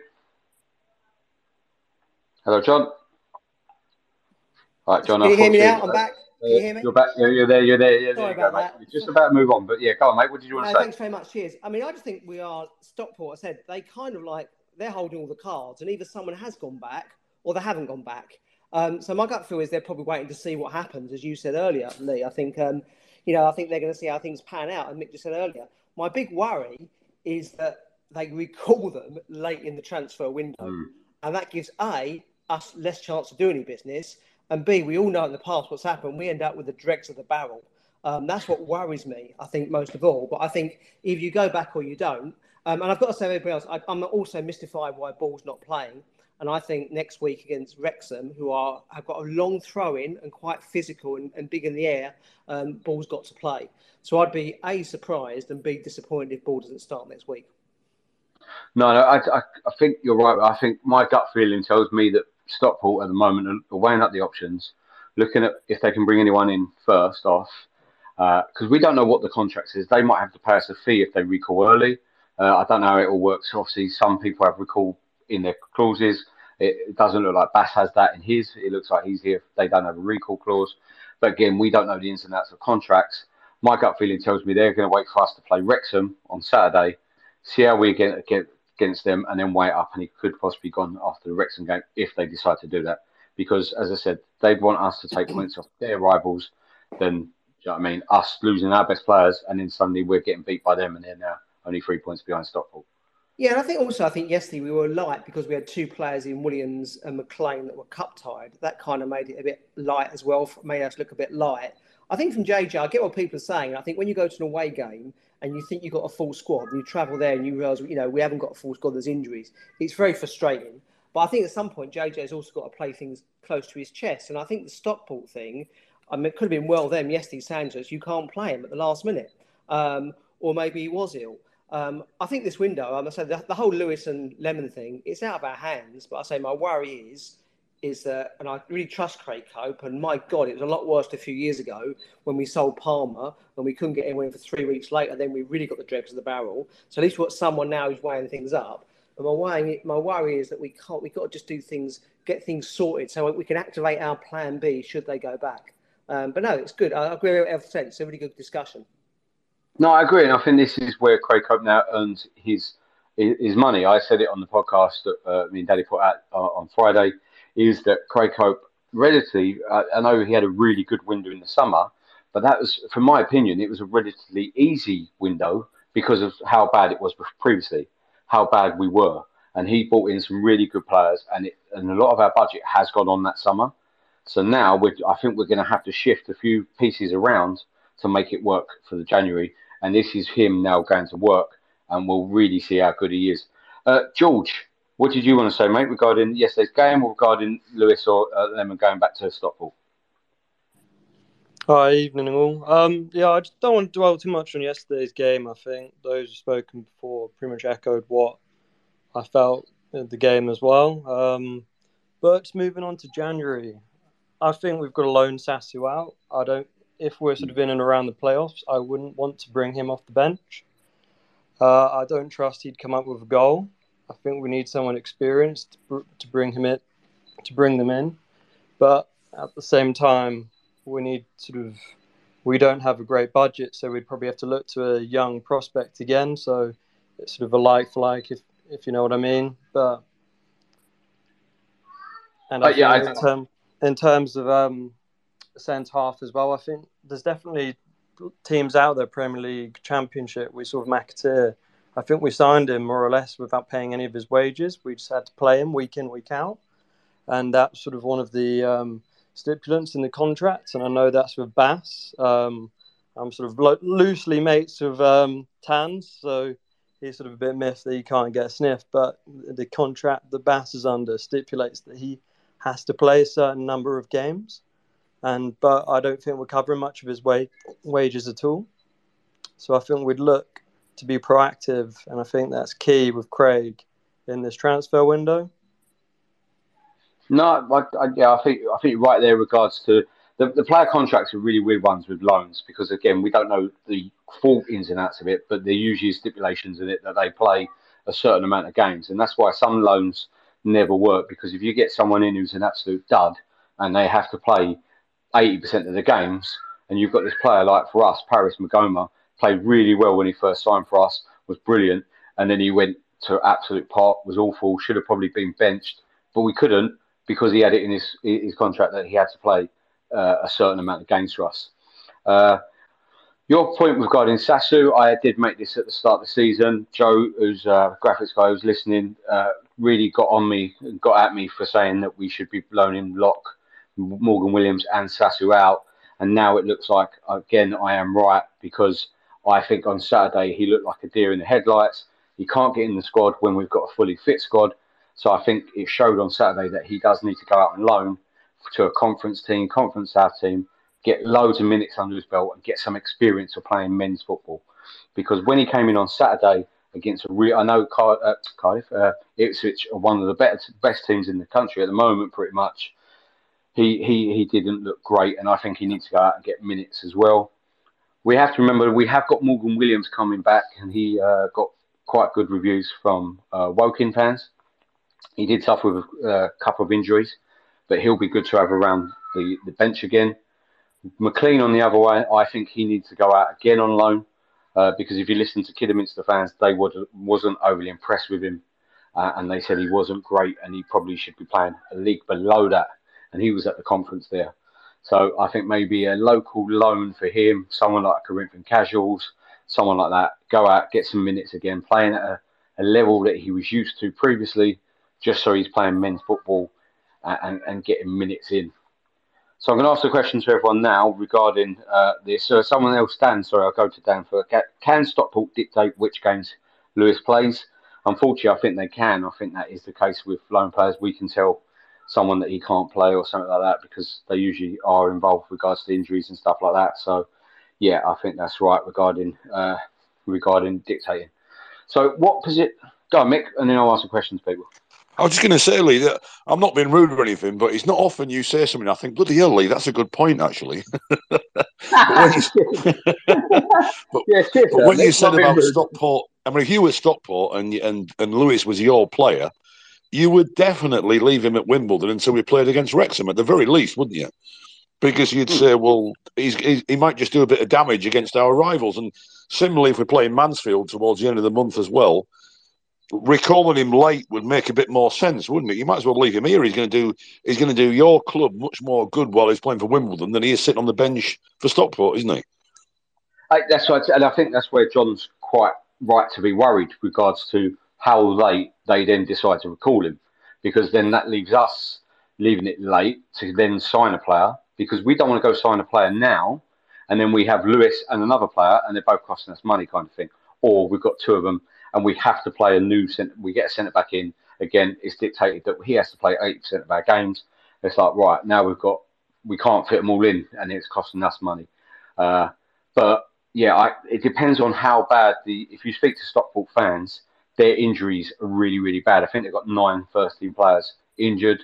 Hello, John. All right, John. Can you hear me now? I'm back. Can you hear me? You're back. You're, you're there. You're there. Yeah, Sorry there you about go, that. mate. You're just about to move on, but yeah, go on, mate. What did you want no, to say? Thanks very much. Cheers. I mean, I just think we are Stockport. I said they kind of like they're holding all the cards, and either someone has gone back or they haven't gone back. Um, so my gut feel is they're probably waiting to see what happens, as you said earlier, Lee. I think um, you know, I think they're going to see how things pan out. And Mick just said earlier, my big worry is that they recall them late in the transfer window, mm. and that gives A, us less chance to do any business, and B, we all know in the past what's happened. We end up with the dregs of the barrel. Um, that's what worries me, I think, most of all. But I think if you go back or you don't, um, and I've got to say everybody else, I, I'm also mystified why Ball's not playing. And I think next week against Wrexham, who are have got a long throw-in and quite physical and, and big in the air, um, Ball's got to play. So I'd be A, surprised, and B, disappointed if Ball doesn't start next week. No, no, I, I, I think you're right. I think my gut feeling tells me that Stockport at the moment are weighing up the options, looking at if they can bring anyone in first off, because uh, we don't know what the contract is. They might have to pay us a fee if they recall early. Uh, I don't know how it all works. Obviously, some people have recall in their clauses. It, it doesn't look like Bass has that in his. It looks like he's here. They don't have a recall clause. But again, we don't know the ins and outs of contracts. My gut feeling tells me they're going to wait for us to play Wrexham on Saturday, see how we get, get against them, and then wait up, and he could possibly gone after the Wrexham game if they decide to do that. Because, as I said, they'd want us to take points off their rivals than, you know what I mean, us losing our best players, and then suddenly we're getting beat by them, and they're now only three points behind Stockport. Yeah, and I think also, I think yesterday we were light because we had two players in Williams and McLean that were cup tied. That kind of made it a bit light as well, made us look a bit light. I think from J J, I get what people are saying. I think when you go to an away game and you think you've got a full squad and you travel there and you realise, you know, we haven't got a full squad, there's injuries, it's very frustrating. But I think at some point, J J's also got to play things close to his chest. And I think the Stockport thing, I mean, it could have been well them yesterday saying to us, you can't play him at the last minute. Um, or maybe he was ill. Um, I think this window, I'm say the, the whole Lewis and Lemon thing, it's out of our hands. But I say my worry is, is that, and I really trust Craig Cope. And my God, it was a lot worse a few years ago when we sold Palmer and we couldn't get anyone in for three weeks later. Then we really got the dregs of the barrel. So at least we've got someone now who's weighing things up. But my worry, my worry is that we can't. We've got to just do things, get things sorted, so we can activate our plan B should they go back. Um, but no, it's good. I agree with what Elf said. It's a really good discussion. No, I agree, and I think this is where Craig Cope now earns his his money. I said it on the podcast that uh, me and Daddy put out uh, on Friday, is that Craig Cope, relatively, uh, I know he had a really good window in the summer, but that was, from my opinion, it was a relatively easy window because of how bad it was previously, how bad we were, and he brought in some really good players, and it, and a lot of our budget has gone on that summer. So now we're, I think we're going to have to shift a few pieces around to make it work for the January. And this is him now going to work, and we'll really see how good he is. Uh, George, what did you want to say, mate, regarding yesterday's game or regarding Lewis or uh, Lemon going back to Stockport? Hi, evening all. Um, yeah, I just don't want to dwell too much on yesterday's game. I think those who've spoken before pretty much echoed what I felt in the game as well. Um, but moving on to January, I think we've got to loan Sasu out. I don't. If we're sort of in and around the playoffs, I wouldn't want to bring him off the bench. Uh, I don't trust he'd come up with a goal. I think we need someone experienced to, to bring him in, to bring them in. But at the same time, we need sort of, we don't have a great budget, so we'd probably have to look to a young prospect again. So it's sort of a like for like, if if you know what I mean. But and I uh, yeah, think I, in, term, in terms of um. centre half as well, I think there's definitely teams out there, Premier League, Championship. We saw McAteer. I think we signed him more or less without paying any of his wages. We just had to play him week in, week out. And that's sort of one of the um, stipulants in the contract. And I know that's with Bass. Um, I'm sort of lo- loosely mates with um, Tans, so he's sort of a bit miffed that he can't get a sniff. But the contract that Bass is under stipulates that he has to play a certain number of games. And but I don't think we're covering much of his wa- wages at all. So I think we'd look to be proactive, and I think that's key with Craig in this transfer window. No, I, I, yeah, I think I think you're right there in regards to the, the player contracts are really weird ones with loans because again we don't know the full ins and outs of it, but there usually stipulations in it that they play a certain amount of games, and that's why some loans never work because if you get someone in who's an absolute dud and they have to play eighty percent of the games, and you've got this player like for us, Paris Magoma, played really well when he first signed for us, was brilliant, and then he went to absolute pot, was awful, should have probably been benched, but we couldn't because he had it in his his contract that he had to play uh, a certain amount of games for us. Uh, your point regarding Sasu, I did make this at the start of the season. Joe, who's a graphics guy who's listening, uh, really got on me, got at me for saying that we should be loaning Locke, Morgan Williams and Sasu out, and now it looks like again I am right because I think on Saturday he looked like a deer in the headlights. He can't get in the squad when we've got a fully fit squad, so I think it showed on Saturday that he does need to go out on loan to a conference team, conference south team, get loads of minutes under his belt and get some experience of playing men's football, because when he came in on Saturday against a real, I know Car- uh, Cardiff, uh, Ipswich are one of the better, best teams in the country at the moment pretty much. He, he he didn't look great, and I think he needs to go out and get minutes as well. We have to remember we have got Morgan Williams coming back, and he uh, got quite good reviews from uh, Woking fans. He did suffer with a couple of injuries, but he'll be good to have around the, the bench again. McLean on the other way, I think he needs to go out again on loan uh, because if you listen to Kidderminster fans, they would, wasn't overly impressed with him, uh, and they said he wasn't great, and he probably should be playing a league below that. And he was at the conference there. So I think maybe a local loan for him, someone like Corinthian Casuals, someone like that, go out, get some minutes again, playing at a a level that he was used to previously, just so he's playing men's football and, and, and getting minutes in. So I'm going to ask a question to everyone now regarding uh, this. So someone else, Dan, sorry, I'll go to Dan for can Stockport dictate which games Lewis plays? Unfortunately, I think they can. I think that is the case with loan players. We can tell someone that he can't play or something like that because they usually are involved with regards to injuries and stuff like that. So, yeah, I think that's right regarding uh, regarding dictating. So what position? Go on, Mick, and then I'll ask a question to people. I was just going to say, Lee, that I'm not being rude or anything, but it's not often you say something. I think, bloody hell, Lee, that's a good point, actually. but when you, but, yeah, cheers, but when you said about rude. Stockport, I mean, if you were Stockport and and and Lewis was your player, you would definitely leave him at Wimbledon until we played against Wrexham, at the very least, wouldn't you? Because you'd Hmm. say, well, he's, he's, he might just do a bit of damage against our rivals. And similarly, if we play in Mansfield towards the end of the month as well, recalling him late would make a bit more sense, wouldn't it? You might as well leave him here. He's going to do he's going to do your club much more good while he's playing for Wimbledon than he is sitting on the bench for Stockport, isn't he? I, that's right, and I think that's where John's quite right to be worried with regards to how late they then decide to recall him, because then that leaves us leaving it late to then sign a player, because we don't want to go sign a player now, and then we have Lewis and another player, and they're both costing us money, kind of thing. Or we've got two of them, and we have to play a new centre. We get a centre back in again. It's dictated that he has to play eighty percent of our games. It's like, right, now we've got we can't fit them all in, and it's costing us money. Uh, but yeah, I, it depends on how bad the. If you speak to Stockport fans, their injuries are really, really bad. I think they've got nine first team players injured.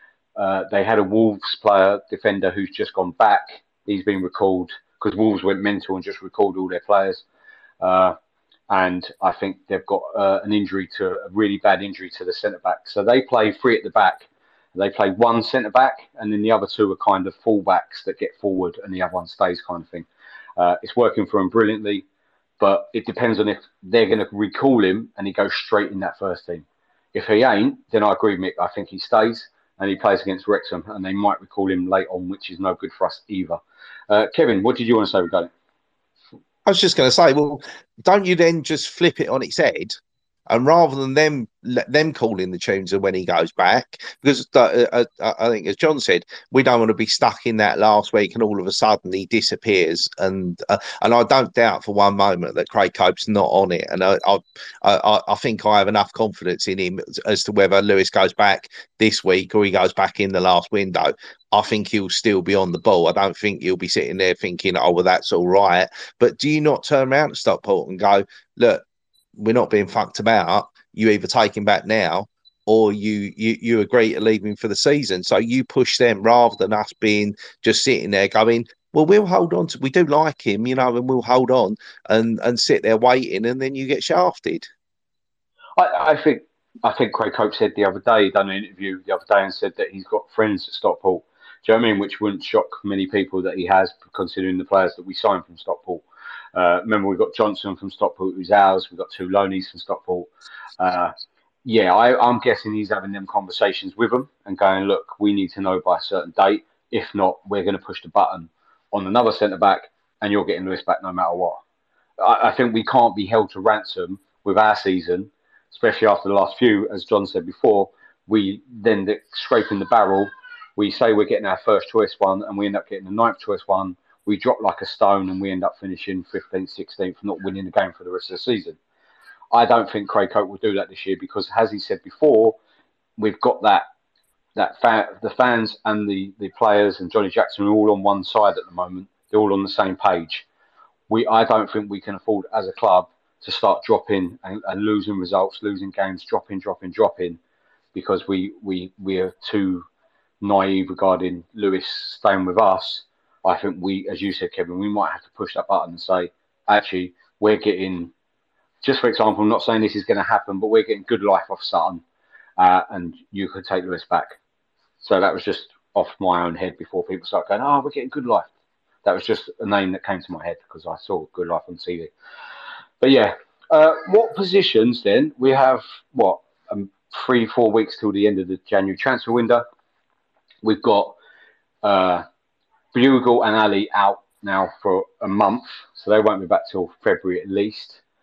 Uh, they had a Wolves player, defender, who's just gone back. He's been recalled because Wolves went mental and just recalled all their players. Uh, and I think they've got uh, an injury to a really bad injury to the centre back. So they play three at the back. They play one centre back, and then the other two are kind of full backs that get forward, and the other one stays, kind of thing. Uh, it's working for him brilliantly, but it depends on if they're going to recall him and he goes straight in that first team. If he ain't, then I agree, Mick. I think he stays and he plays against Wrexham, and they might recall him late on, which is no good for us either. Uh, Kevin, what did you want to say regarding it? I was just going to say, well, don't you then just flip it on its head, and rather than them let them calling the tunes when he goes back, because uh, uh, I think, as John said, we don't want to be stuck in that last week and all of a sudden he disappears. And uh, and I don't doubt for one moment that Craig Cope's not on it. And I, I I I think I have enough confidence in him as to whether Lewis goes back this week or he goes back in the last window. I think he'll still be on the ball. I don't think he'll be sitting there thinking, oh, well, that's all right. But do you not turn around to Stockport and go, look, we're not being fucked about. You either take him back now or you, you you agree to leave him for the season. So you push them rather than us being just sitting there going, well, we'll hold on to, we do like him, you know, and we'll hold on and, and sit there waiting, and then you get shafted. I, I think I think Craig Cope said the other day, he done an interview the other day and said that he's got friends at Stockport. Do you know what I mean? Which wouldn't shock many people that he has, considering the players that we signed from Stockport. Uh, remember, we've got Johnson from Stockport, who's ours. We've got two loanies from Stockport. Uh, yeah, I, I'm guessing he's having them conversations with them and going, look, we need to know by a certain date. If not, we're going to push the button on another centre-back and you're getting Lewis back no matter what. I, I think we can't be held to ransom with our season, especially after the last few. As John said before, we then scraping the barrel. We say we're getting our first choice one and we end up getting the ninth choice one. We drop like a stone and we end up finishing fifteenth, sixteenth, not winning the game for the rest of the season. I don't think Craig Cope will do that this year because, as he said before, we've got that that fa- the fans and the, the players and Johnny Jackson are all on one side at the moment. They're all on the same page. We I don't think we can afford as a club to start dropping and, and losing results, losing games, dropping, dropping, dropping, because we we we are too naive regarding Lewis staying with us. I think we, as you said, Kevin, we might have to push that button and say, actually, we're getting, just for example, I'm not saying this is going to happen, but we're getting good life off Sutton, uh, and you could take Lewis back. So that was just off my own head before people start going, oh, we're getting good life. That was just a name that came to my head because I saw good life on T V. But yeah, uh, what positions then? We have, what, um, three, four weeks till the end of the January transfer window. We've got uh, Bugle and Ali out now for a month, so they won't be back till February at least.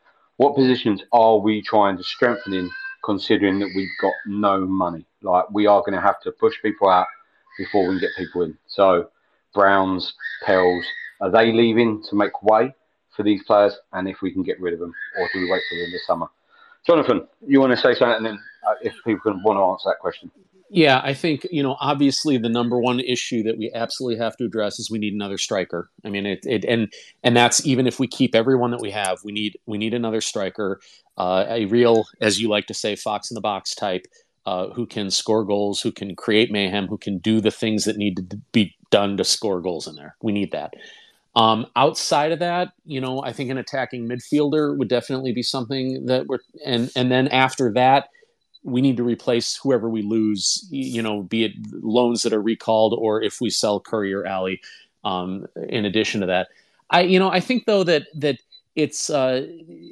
What positions are we trying to strengthen in, considering that we've got no money? Like, we are going to have to push people out before we can get people in. So, Browns, Pels, are they leaving to make way for these players? And if we can get rid of them, or do we wait till the end of summer? Jonathan, you want to say something, and then uh, if people can want to answer that question. Yeah, I think, you know, obviously the number one issue that we absolutely have to address is we need another striker. I mean, it, it and and that's even if we keep everyone that we have, we need we need another striker, uh, a real, as you like to say, fox in the box type, uh, who can score goals, who can create mayhem, who can do the things that need to be done to score goals in there. We need that. Um, outside of that, you know, I think an attacking midfielder would definitely be something that we're and and then after that, we need to replace whoever we lose, you know, be it loans that are recalled or if we sell Curry or Alley. Um, in addition to that, I, you know, I think though that that it's, uh,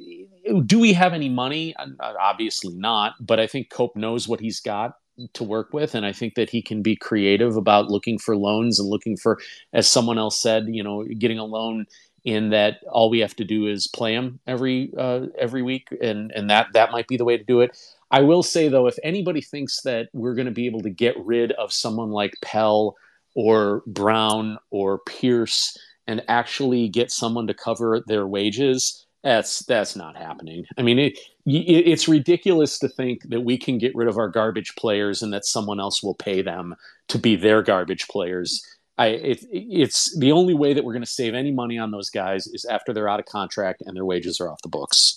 do we have any money? Obviously not, but I think Cope knows what he's got to work with, and I think that he can be creative about looking for loans and looking for, as someone else said, you know, getting a loan in that all we have to do is play him every uh, every week, and and that that might be the way to do it. I will say, though, if anybody thinks that we're going to be able to get rid of someone like Pell or Brown or Pierce and actually get someone to cover their wages, that's that's not happening. I mean, it, it, it's ridiculous to think that we can get rid of our garbage players and that someone else will pay them to be their garbage players. I, it, it's the only way that we're going to save any money on those guys is after they're out of contract and their wages are off the books.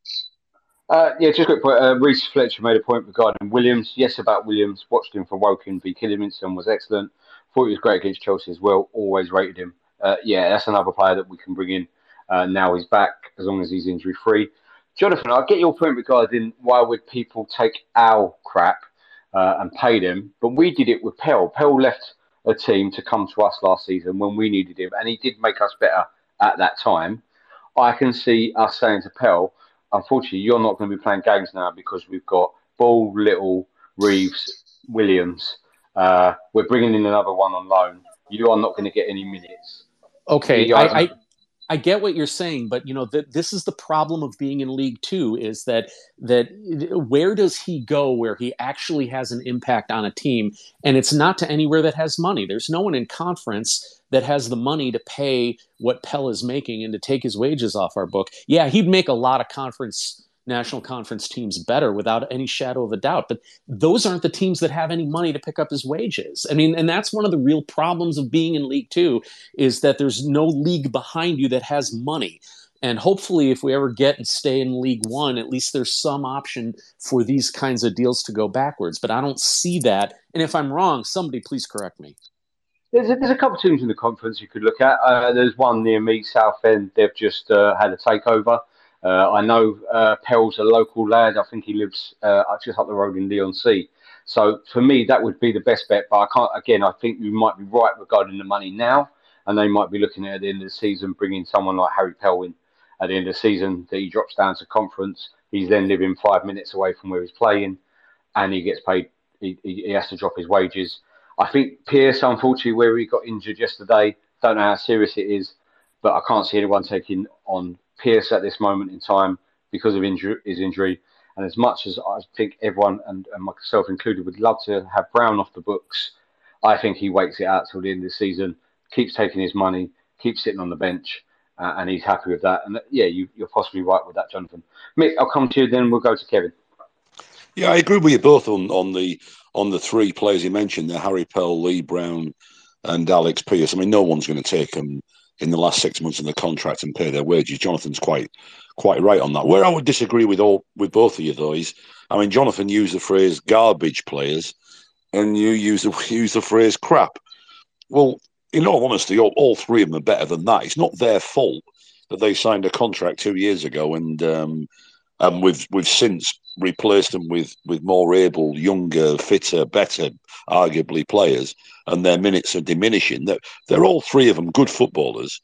Uh, yeah, just a quick point. Uh, Reece Fletcher made a point regarding Williams. Yes, about Williams. Watched him for Woking v Kidderminster, was excellent. Thought he was great against Chelsea as well. Always rated him. Uh, yeah, that's another player that we can bring in. Uh, now he's back, as long as he's injury free. Jonathan, I get your point regarding why would people take our crap uh, and pay them, but we did it with Pell. Pell left a team to come to us last season when we needed him, and he did make us better at that time. I can see us saying to Pell, unfortunately, you're not going to be playing games now because we've got Ball, Little, Reeves, Williams. Uh, we're bringing in another one on loan. You are not going to get any minutes. Okay, I, I I get what you're saying, but you know th- this is the problem of being in League Two is that that where does he go where he actually has an impact on a team, and it's not to anywhere that has money. There's no one in conference that has the money to pay what Pell is making and to take his wages off our book. Yeah, he'd make a lot of conference, national conference teams better without any shadow of a doubt. But those aren't the teams that have any money to pick up his wages. I mean, and that's one of the real problems of being in League Two is that there's no league behind you that has money. And hopefully if we ever get and stay in League One, at least there's some option for these kinds of deals to go backwards. But I don't see that. And if I'm wrong, somebody please correct me. There's a, there's a couple of teams in the conference you could look at. Uh, there's one near me, Southend. They've just uh, had a takeover. Uh, I know uh, Pell's a local lad. I think he lives uh, just up the road in Leigh-on-Sea. So for me, that would be the best bet. But I can't. Again, I think you might be right regarding the money now, and they might be looking at, at the end of the season bringing someone like Harry Pell in at the end of the season that he drops down to conference. He's then living five minutes away from where he's playing, and he gets paid. He, he, he has to drop his wages. I think Pierce, unfortunately, where he got injured yesterday, don't know how serious it is, but I can't see anyone taking on Pierce at this moment in time because of injury, his injury. And as much as I think everyone, and, and myself included, would love to have Brown off the books, I think he waits it out till the end of the season, keeps taking his money, keeps sitting on the bench, uh, and he's happy with that. And yeah, you, you're possibly right with that, Jonathan. Mick, I'll come to you, then we'll go to Kevin. Yeah, I agree with you both on, on the on the three players you mentioned, the Harry Pell, Lee Brown, and Alex Pierce. I mean, no one's going to take them in the last six months of the contract and pay their wages. Jonathan's quite quite right on that. Where I would disagree with all with both of you, though, is, I mean, Jonathan used the phrase garbage players, and you use the use the phrase crap. Well, in all honesty, all, all three of them are better than that. It's not their fault that they signed a contract two years ago, and um, and we've we've since replaced them with with more able, younger, fitter, better, arguably players, and their minutes are diminishing. They're, they're all three of them good footballers,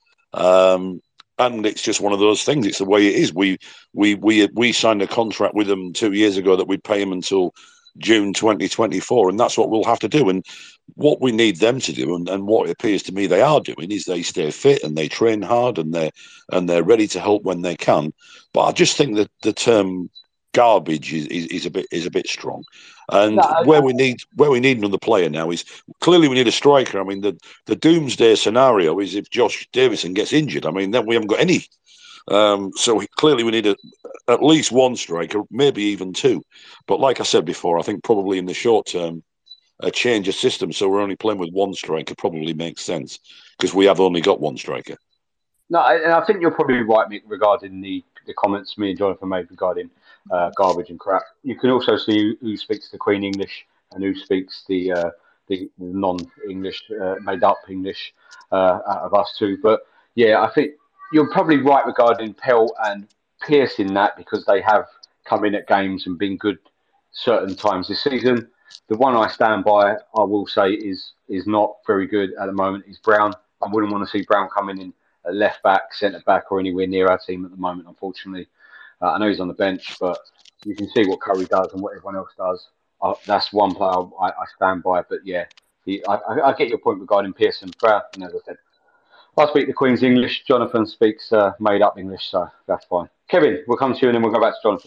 um, and it's just one of those things. It's the way it is. We we we we signed a contract with them two years ago that we'd pay them until June twenty twenty-four, and that's what we'll have to do. And what we need them to do, and, and what it appears to me they are doing, is they stay fit and they train hard and they're and they're ready to help when they can. But I just think that the term garbage is, is, is a bit is a bit strong. And No, I- where we need where we need another player now is clearly we need a striker. I mean, the the doomsday scenario is if Josh Davison gets injured. I mean, then we haven't got any. Um, so we, clearly we need a, at least one striker, maybe even two. But like I said before, I think probably in the short term, a change of system so we're only playing with one striker probably makes sense because we have only got one striker. No, I- and I think you're probably right, Mick, regarding the, the comments me and Jonathan made regarding uh, garbage and crap. You can also see who speaks the Queen English and who speaks the uh, the non-English, uh, made-up English uh, out of us too. But yeah, I think you're probably right regarding Pell and Pearce in that because they have come in at games and been good certain times this season. The one I stand by, I will say, is is not very good at the moment. Is Brown. I wouldn't want to see Brown coming in at left back, centre back, or anywhere near our team at the moment. Unfortunately, uh, I know he's on the bench, but you can see what Curry does and what everyone else does. Uh, that's one player I, I stand by. But yeah, he, I, I I get your point regarding Pearson Brown. And as I said, I speak the Queen's English. Jonathan speaks uh, made-up English, so that's fine. Kevin, we'll come to you and then we'll go back to Jonathan.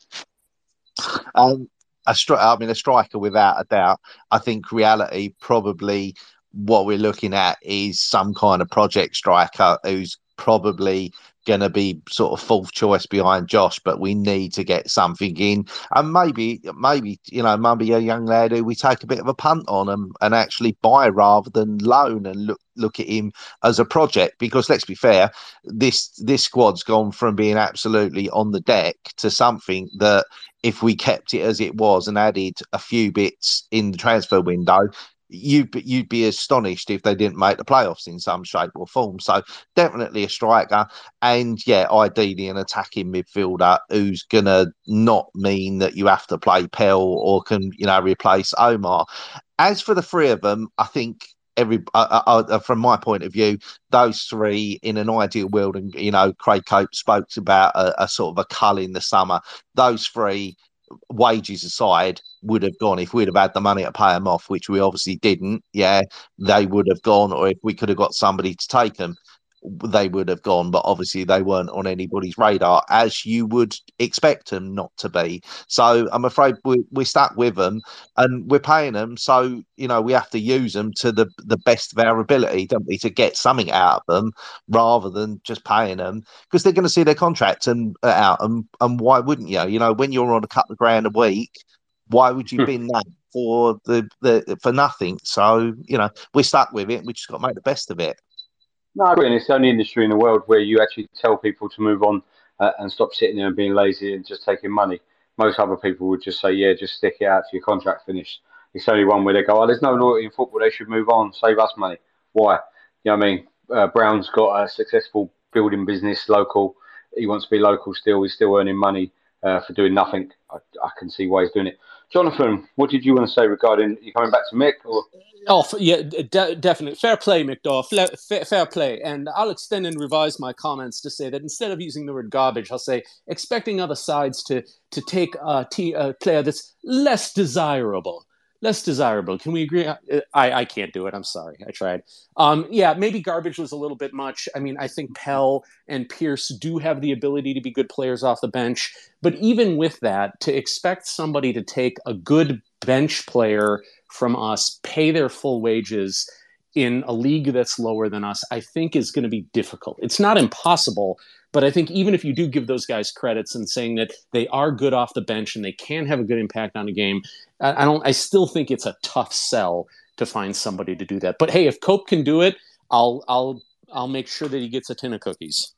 Um, a stri- I mean, a striker without a doubt. I think reality probably what we're looking at is some kind of project striker who's probably going to be sort of fourth choice behind Josh, but we need to get something in, and maybe, maybe you know, maybe a young lad who we take a bit of a punt on and, and actually buy rather than loan and look look at him as a project. Because let's be fair, this this squad's gone from being absolutely on the deck to something that, if we kept it as it was and added a few bits in the transfer window, you'd, you'd be astonished if they didn't make the playoffs in some shape or form. So definitely a striker. And yeah, ideally an attacking midfielder who's going to not mean that you have to play Pell or can, you know, replace Omar. As for the three of them, I think every uh, uh, from my point of view, those three in an ideal world, and you know, Craig Cope spoke about a, a sort of a cull in the summer. Those three, wages aside, would have gone if we'd have had the money to pay them off, which we obviously didn't. Yeah, they would have gone, or if we could have got somebody to take them, they would have gone, but obviously they weren't on anybody's radar, as you would expect them not to be. So I'm afraid we, we're stuck with them and we're paying them. So, you know, we have to use them to the, the best of our ability, don't we, to get something out of them rather than just paying them, because they're going to see their contract and uh, out. And, and why wouldn't you? You know, when you're on a couple of grand a week, why would you bin that for the, the for nothing? So, you know, we're stuck with it. We just got to make the best of it. No, I agree, and it's the only industry in the world where you actually tell people to move on uh, and stop sitting there and being lazy and just taking money. Most other people would just say, yeah, just stick it out to your contract finished. It's only one where they go, oh, there's no loyalty in football, they should move on, save us money. Why? You know what I mean? Uh, Brown's got a successful building business, local. He wants to be local still. He's still earning money uh, for doing nothing. I, I can see why he's doing it. Jonathan, what did you want to say regarding, you coming back to Mick? Or? Oh, yeah, de- definitely. Fair play, McDowell. Fair, fair play. And I'll extend and revise my comments to say that instead of using the word garbage, I'll say expecting other sides to to take a, t- a player that's less desirable. Less desirable. Can we agree? I, I can't do it. I'm sorry. I tried. Um, yeah, maybe garbage was a little bit much. I mean, I think Pell and Pearce do have the ability to be good players off the bench. But even with that, to expect somebody to take a good bench player from us, pay their full wages in a league that's lower than us, I think is going to be difficult. It's not impossible, but I think even if you do give those guys credits and saying that they are good off the bench and they can have a good impact on a game, I don't. I still think it's a tough sell to find somebody to do that. But hey, if Cope can do it, I'll I'll I'll make sure that he gets a tin of cookies.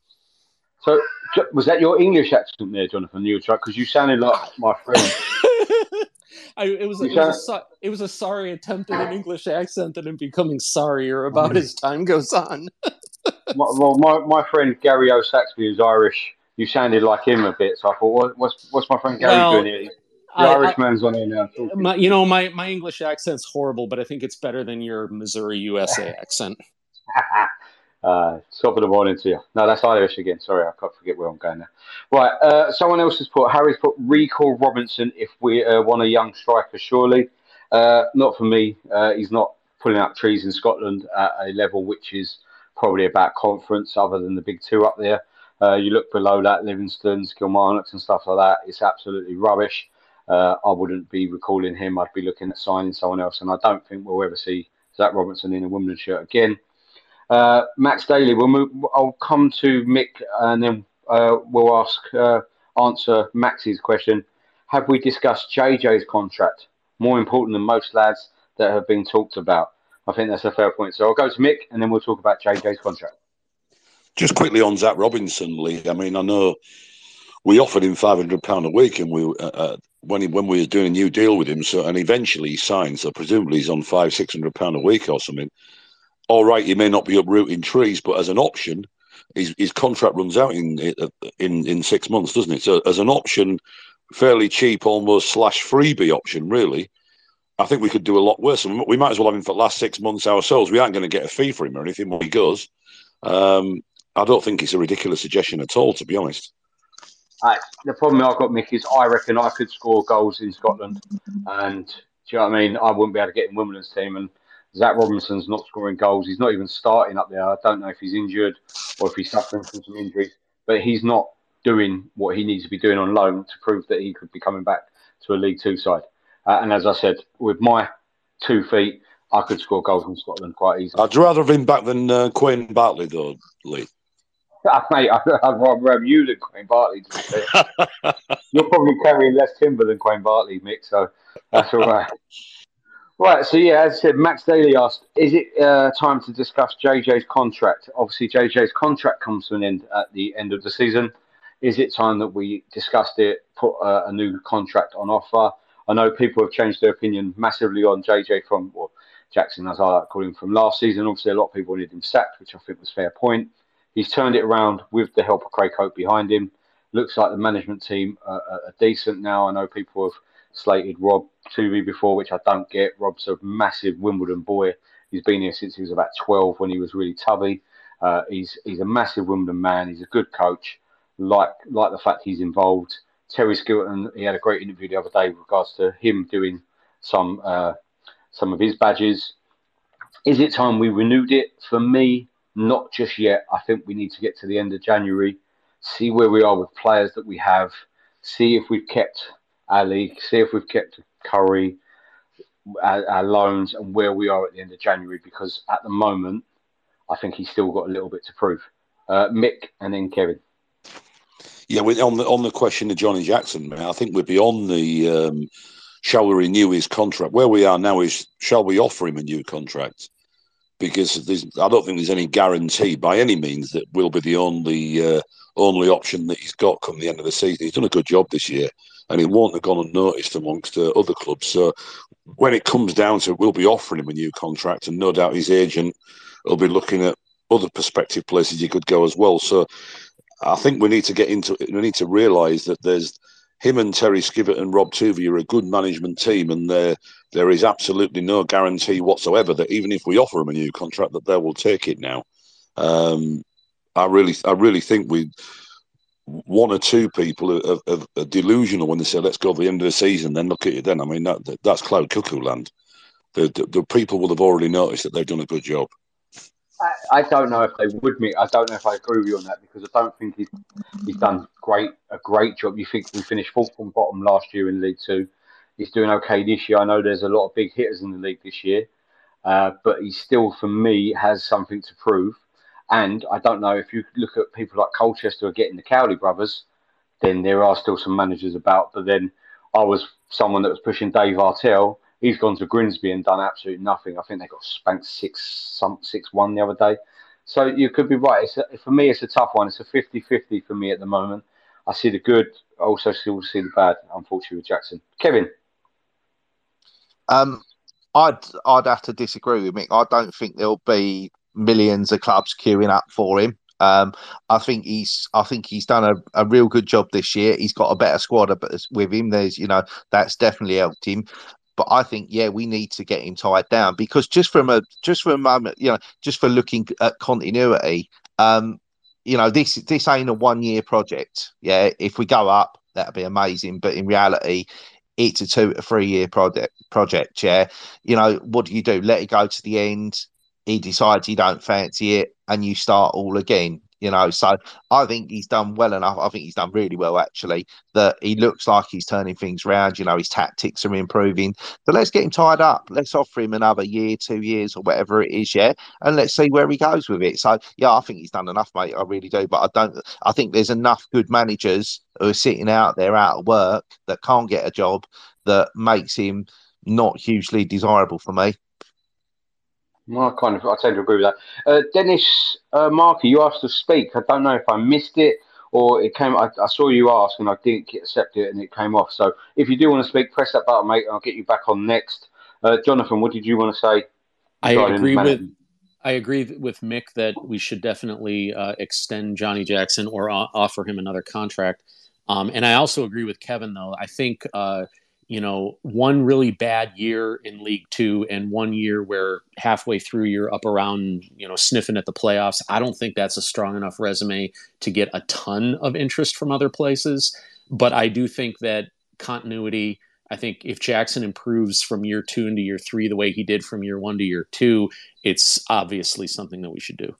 So was that your English accent there, Jonathan? You were trying, because you sounded like my friend. I, it was, it, was a, it was a sorry attempt at an English accent and I'm becoming sorrier about as time goes on. my, well, my, my friend Gary O'Saxby, who's Irish, you sounded like him a bit. So I thought, what, what's what's my friend Gary well, doing here? The I, Irishman's I, on here now. My, you know, my, my English accent's horrible, but I think it's better than your Missouri, U S A accent. Uh, top of the morning to you. No, that's Irish again. Sorry, I can't forget where I'm going now. Right, uh, someone else has put, Harry's put, recall Robinson if we uh, want a young striker, surely. Uh, not for me. Uh, he's not pulling up trees in Scotland at a level which is probably about conference other than the big two up there. Uh, you look below that, Livingston's, Kilmarnock's and stuff like that, it's absolutely rubbish. Uh, I wouldn't be recalling him. I'd be looking at signing someone else, and I don't think we'll ever see Zach Robinson in a Wimbledon shirt again. Uh, Max Daly, we'll move, I'll come to Mick and then uh, we'll ask, uh, answer Max's question. Have we discussed J J's contract? More important than most lads that have been talked about. I think that's a fair point. So I'll go to Mick and then we'll talk about J J's contract. Just quickly on Zach Robinson, Lee. I mean, I know we offered him five hundred pounds a week, and we uh, uh, when he, when we were doing a new deal with him. So and eventually he signed. So presumably he's on five six hundred pounds a week or something. All right, he may not be uprooting trees, but as an option, his his contract runs out in in in six months, doesn't it? So as an option, fairly cheap, almost slash freebie option, really. I think we could do a lot worse. And we might as well have him for the last six months ourselves. We aren't going to get a fee for him or anything when he goes. Um, I don't think it's a ridiculous suggestion at all, to be honest. Uh, the problem I've got, Mick, is I reckon I could score goals in Scotland. And do you know what I mean? I wouldn't be able to get in Wimbledon's team. And Zach Robinson's not scoring goals. He's not even starting up there. I don't know if he's injured or if he's suffering from some injuries. But he's not doing what he needs to be doing on loan to prove that he could be coming back to a League Two side. Uh, and as I said, with my two feet, I could score goals in Scotland quite easily. I'd rather have him back than uh, Quain Bartley, though, Lee. Mate, I'd rather have you than Quain Bartley. You're probably carrying less timber than Quain Bartley, Mick, so that's all right. Right, so yeah, as I said, Max Daly asked, is it uh, time to discuss J J's contract? Obviously, J J's contract comes to an end at the end of the season. Is it time that we discussed it, put uh, a new contract on offer? I know people have changed their opinion massively on J J from, or Jackson, as I like to call him, from last season. Obviously, a lot of people wanted him sacked, which I think was a fair point. He's turned it around with the help of Craig Hope behind him. Looks like the management team are, are decent now. I know people have slated Rob Tuvey before, which I don't get. Rob's a massive Wimbledon boy. He's been here since he was about twelve when he was really tubby. Uh, he's he's a massive Wimbledon man. He's a good coach. Like like the fact he's involved. Terry Skilton, he had a great interview the other day with regards to him doing some uh, some of his badges. Is it time we renewed it? For me, not just yet. I think we need to get to the end of January, see where we are with players that we have, see if we've kept Ali, see if we've kept Curry, our, our loans, and where we are at the end of January, because at the moment, I think he's still got a little bit to prove. Uh, Mick and then Kevin. Yeah, on the on the question of Johnny Jackson, man, I think we're beyond the um, shall we renew his contract. Where we are now is shall we offer him a new contract? Because there's, I don't think there's any guarantee by any means that we'll be the only uh, only option that he's got come the end of the season. He's done a good job this year, and he won't have gone unnoticed amongst uh, other clubs. So when it comes down to it, we'll be offering him a new contract, and no doubt his agent will be looking at other prospective places he could go as well. So I think we need to get into it. We need to realise that there's him and Terry Skivitt and Rob Tuvey are a good management team, and there there is absolutely no guarantee whatsoever that even if we offer them a new contract, that they will take it now. Um, I really, I really think we one or two people are, are, are delusional when they say let's go to the end of the season. Then look at it. Then I mean that, that that's cloud cuckoo land. The, the the people will have already noticed that they've done a good job. I, I don't know if they would, Mick. I don't know if I agree with you on that, because I don't think he's he's done great a great job. You think we finished fourth from bottom last year in League Two. He's doing okay this year. I know there's a lot of big hitters in the league this year, uh, but he still, for me, has something to prove. And I don't know if you look at people like Colchester are getting the Cowley brothers, then there are still some managers about. But then I was someone that was pushing Dave Artell. He's gone to Grimsby and done absolutely nothing. I think they got spanked six, some, six one the other day. So you could be right. It's a, for me, it's a tough one. It's a fifty-fifty for me at the moment. I see the good. I also still see the bad, unfortunately, with Jackson. Kevin? Um, I'd I'd have to disagree with Mick. I don't think there'll be millions of clubs queuing up for him. Um, I think he's I think he's done a, a real good job this year. He's got a better squad with him. There's you know that's definitely helped him. But I think, yeah, we need to get him tied down because just from a just for a moment, you know, just for looking at continuity, um, you know, this this ain't a one year project. Yeah, if we go up, that'd be amazing. But in reality, it's a two to three year project. Project, yeah. You know, what do you do? Let it go to the end. He decides he don't fancy it, and you start all again. You know, so I think he's done well enough. I think he's done really well, actually, that he looks like he's turning things around. You know, his tactics are improving. So let's get him tied up. Let's offer him another year, two years, or whatever it is, yeah, and let's see where he goes with it. So, yeah, I think he's done enough, mate. I really do. But I don't. I think there's enough good managers who are sitting out there out of work that can't get a job that makes him not hugely desirable for me. I kind of, I tend to agree with that. Uh, Dennis uh, Markey, you asked to speak. I don't know if I missed it or it came. I, I saw you ask and I didn't accept it and it came off. So if you do want to speak, press that button, mate. And I'll get you back on next. Uh, Jonathan, what did you want to say? I agree with. I agree with Mick that we should definitely uh, extend Johnny Jackson or uh, offer him another contract. Um, and I also agree with Kevin, though. I think. Uh, You know, one really bad year in League Two and one year where halfway through you're up around, you know, sniffing at the playoffs. I don't think that's a strong enough resume to get a ton of interest from other places. But I do think that continuity, I think if Jackson improves from year two into year three the way he did from year one to year two, it's obviously something that we should do.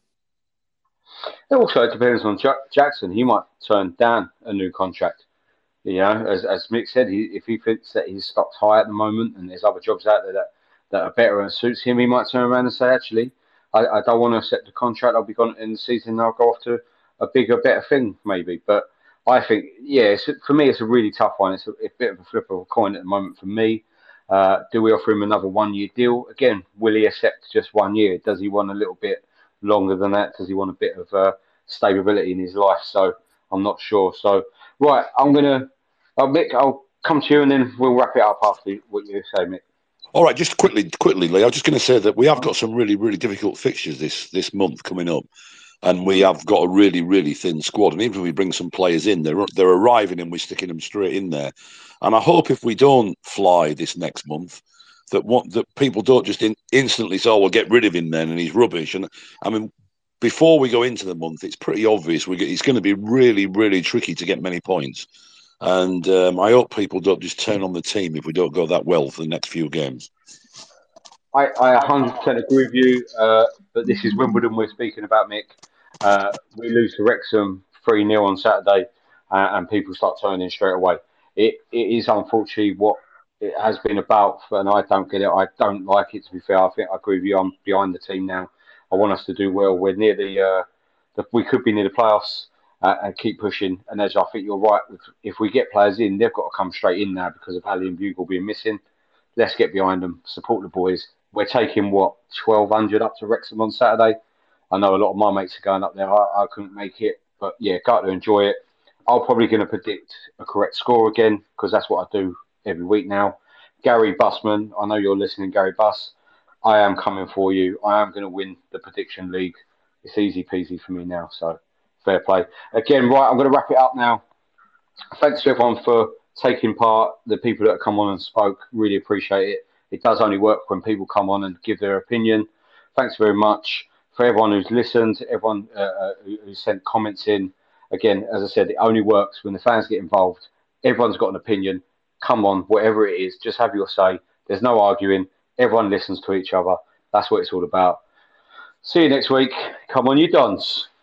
It also depends on J- Jackson. He might turn down a new contract. You know, as as Mick said, he, if he thinks that his stock's high at the moment and there's other jobs out there that, that are better and suits him, he might turn around and say, actually, I, I don't want to accept the contract. I'll be gone in the season and I'll go off to a bigger, better thing, maybe. But I think, yeah, it's, for me, it's a really tough one. It's a, a bit of a flip of a coin at the moment for me. Uh, do we offer him another one-year deal? Again, will he accept just one year? Does he want a little bit longer than that? Does he want a bit of uh, stability in his life? So I'm not sure. So, right, I'm going to... Uh, Mick, I'll come to you and then we'll wrap it up after what you say, Mick. All right, just quickly, quickly, Lee. I was just going to say that we have got some really, really difficult fixtures this this month coming up, and we have got a really, really thin squad. And even if we bring some players in, they're they're arriving and we're sticking them straight in there. And I hope if we don't fly this next month, that what that people don't just in, instantly say, "Oh, we'll get rid of him then," and he's rubbish. And I mean, before we go into the month, it's pretty obvious we get, it's going to be really, really tricky to get many points. And um, I hope people don't just turn on the team if we don't go that well for the next few games. I, I one hundred percent agree with you, uh, but this is Wimbledon we're speaking about, Mick. Uh, we lose to Wrexham three nil on Saturday uh, and people start turning straight away. It It is unfortunately what it has been about, and I don't get it. I don't like it, to be fair. I think I agree with you. I'm behind the team now. I want us to do well. We're near the, uh, the we could be near the playoffs. Uh, and keep pushing. And as I think you're right, if we get players in, they've got to come straight in now because of Ali and Bugle being missing. Let's get behind them, support the boys. We're taking, what, twelve hundred up to Wrexham on Saturday? I know a lot of my mates are going up there. I, I couldn't make it. But, yeah, got to enjoy it. I'm probably going to predict a correct score again because that's what I do every week now. Gary Bussman, I know you're listening, Gary Buss. I am coming for you. I am going to win the prediction league. It's easy peasy for me now, so... fair play. Again, right, I'm going to wrap it up now. Thanks to everyone for taking part. The people that have come on and spoke, really appreciate it. It does only work when people come on and give their opinion. Thanks very much. For everyone who's listened, everyone uh, who, who sent comments in. Again, as I said, it only works when the fans get involved. Everyone's got an opinion. Come on, whatever it is, just have your say. There's no arguing. Everyone listens to each other. That's what it's all about. See you next week. Come on, you dons.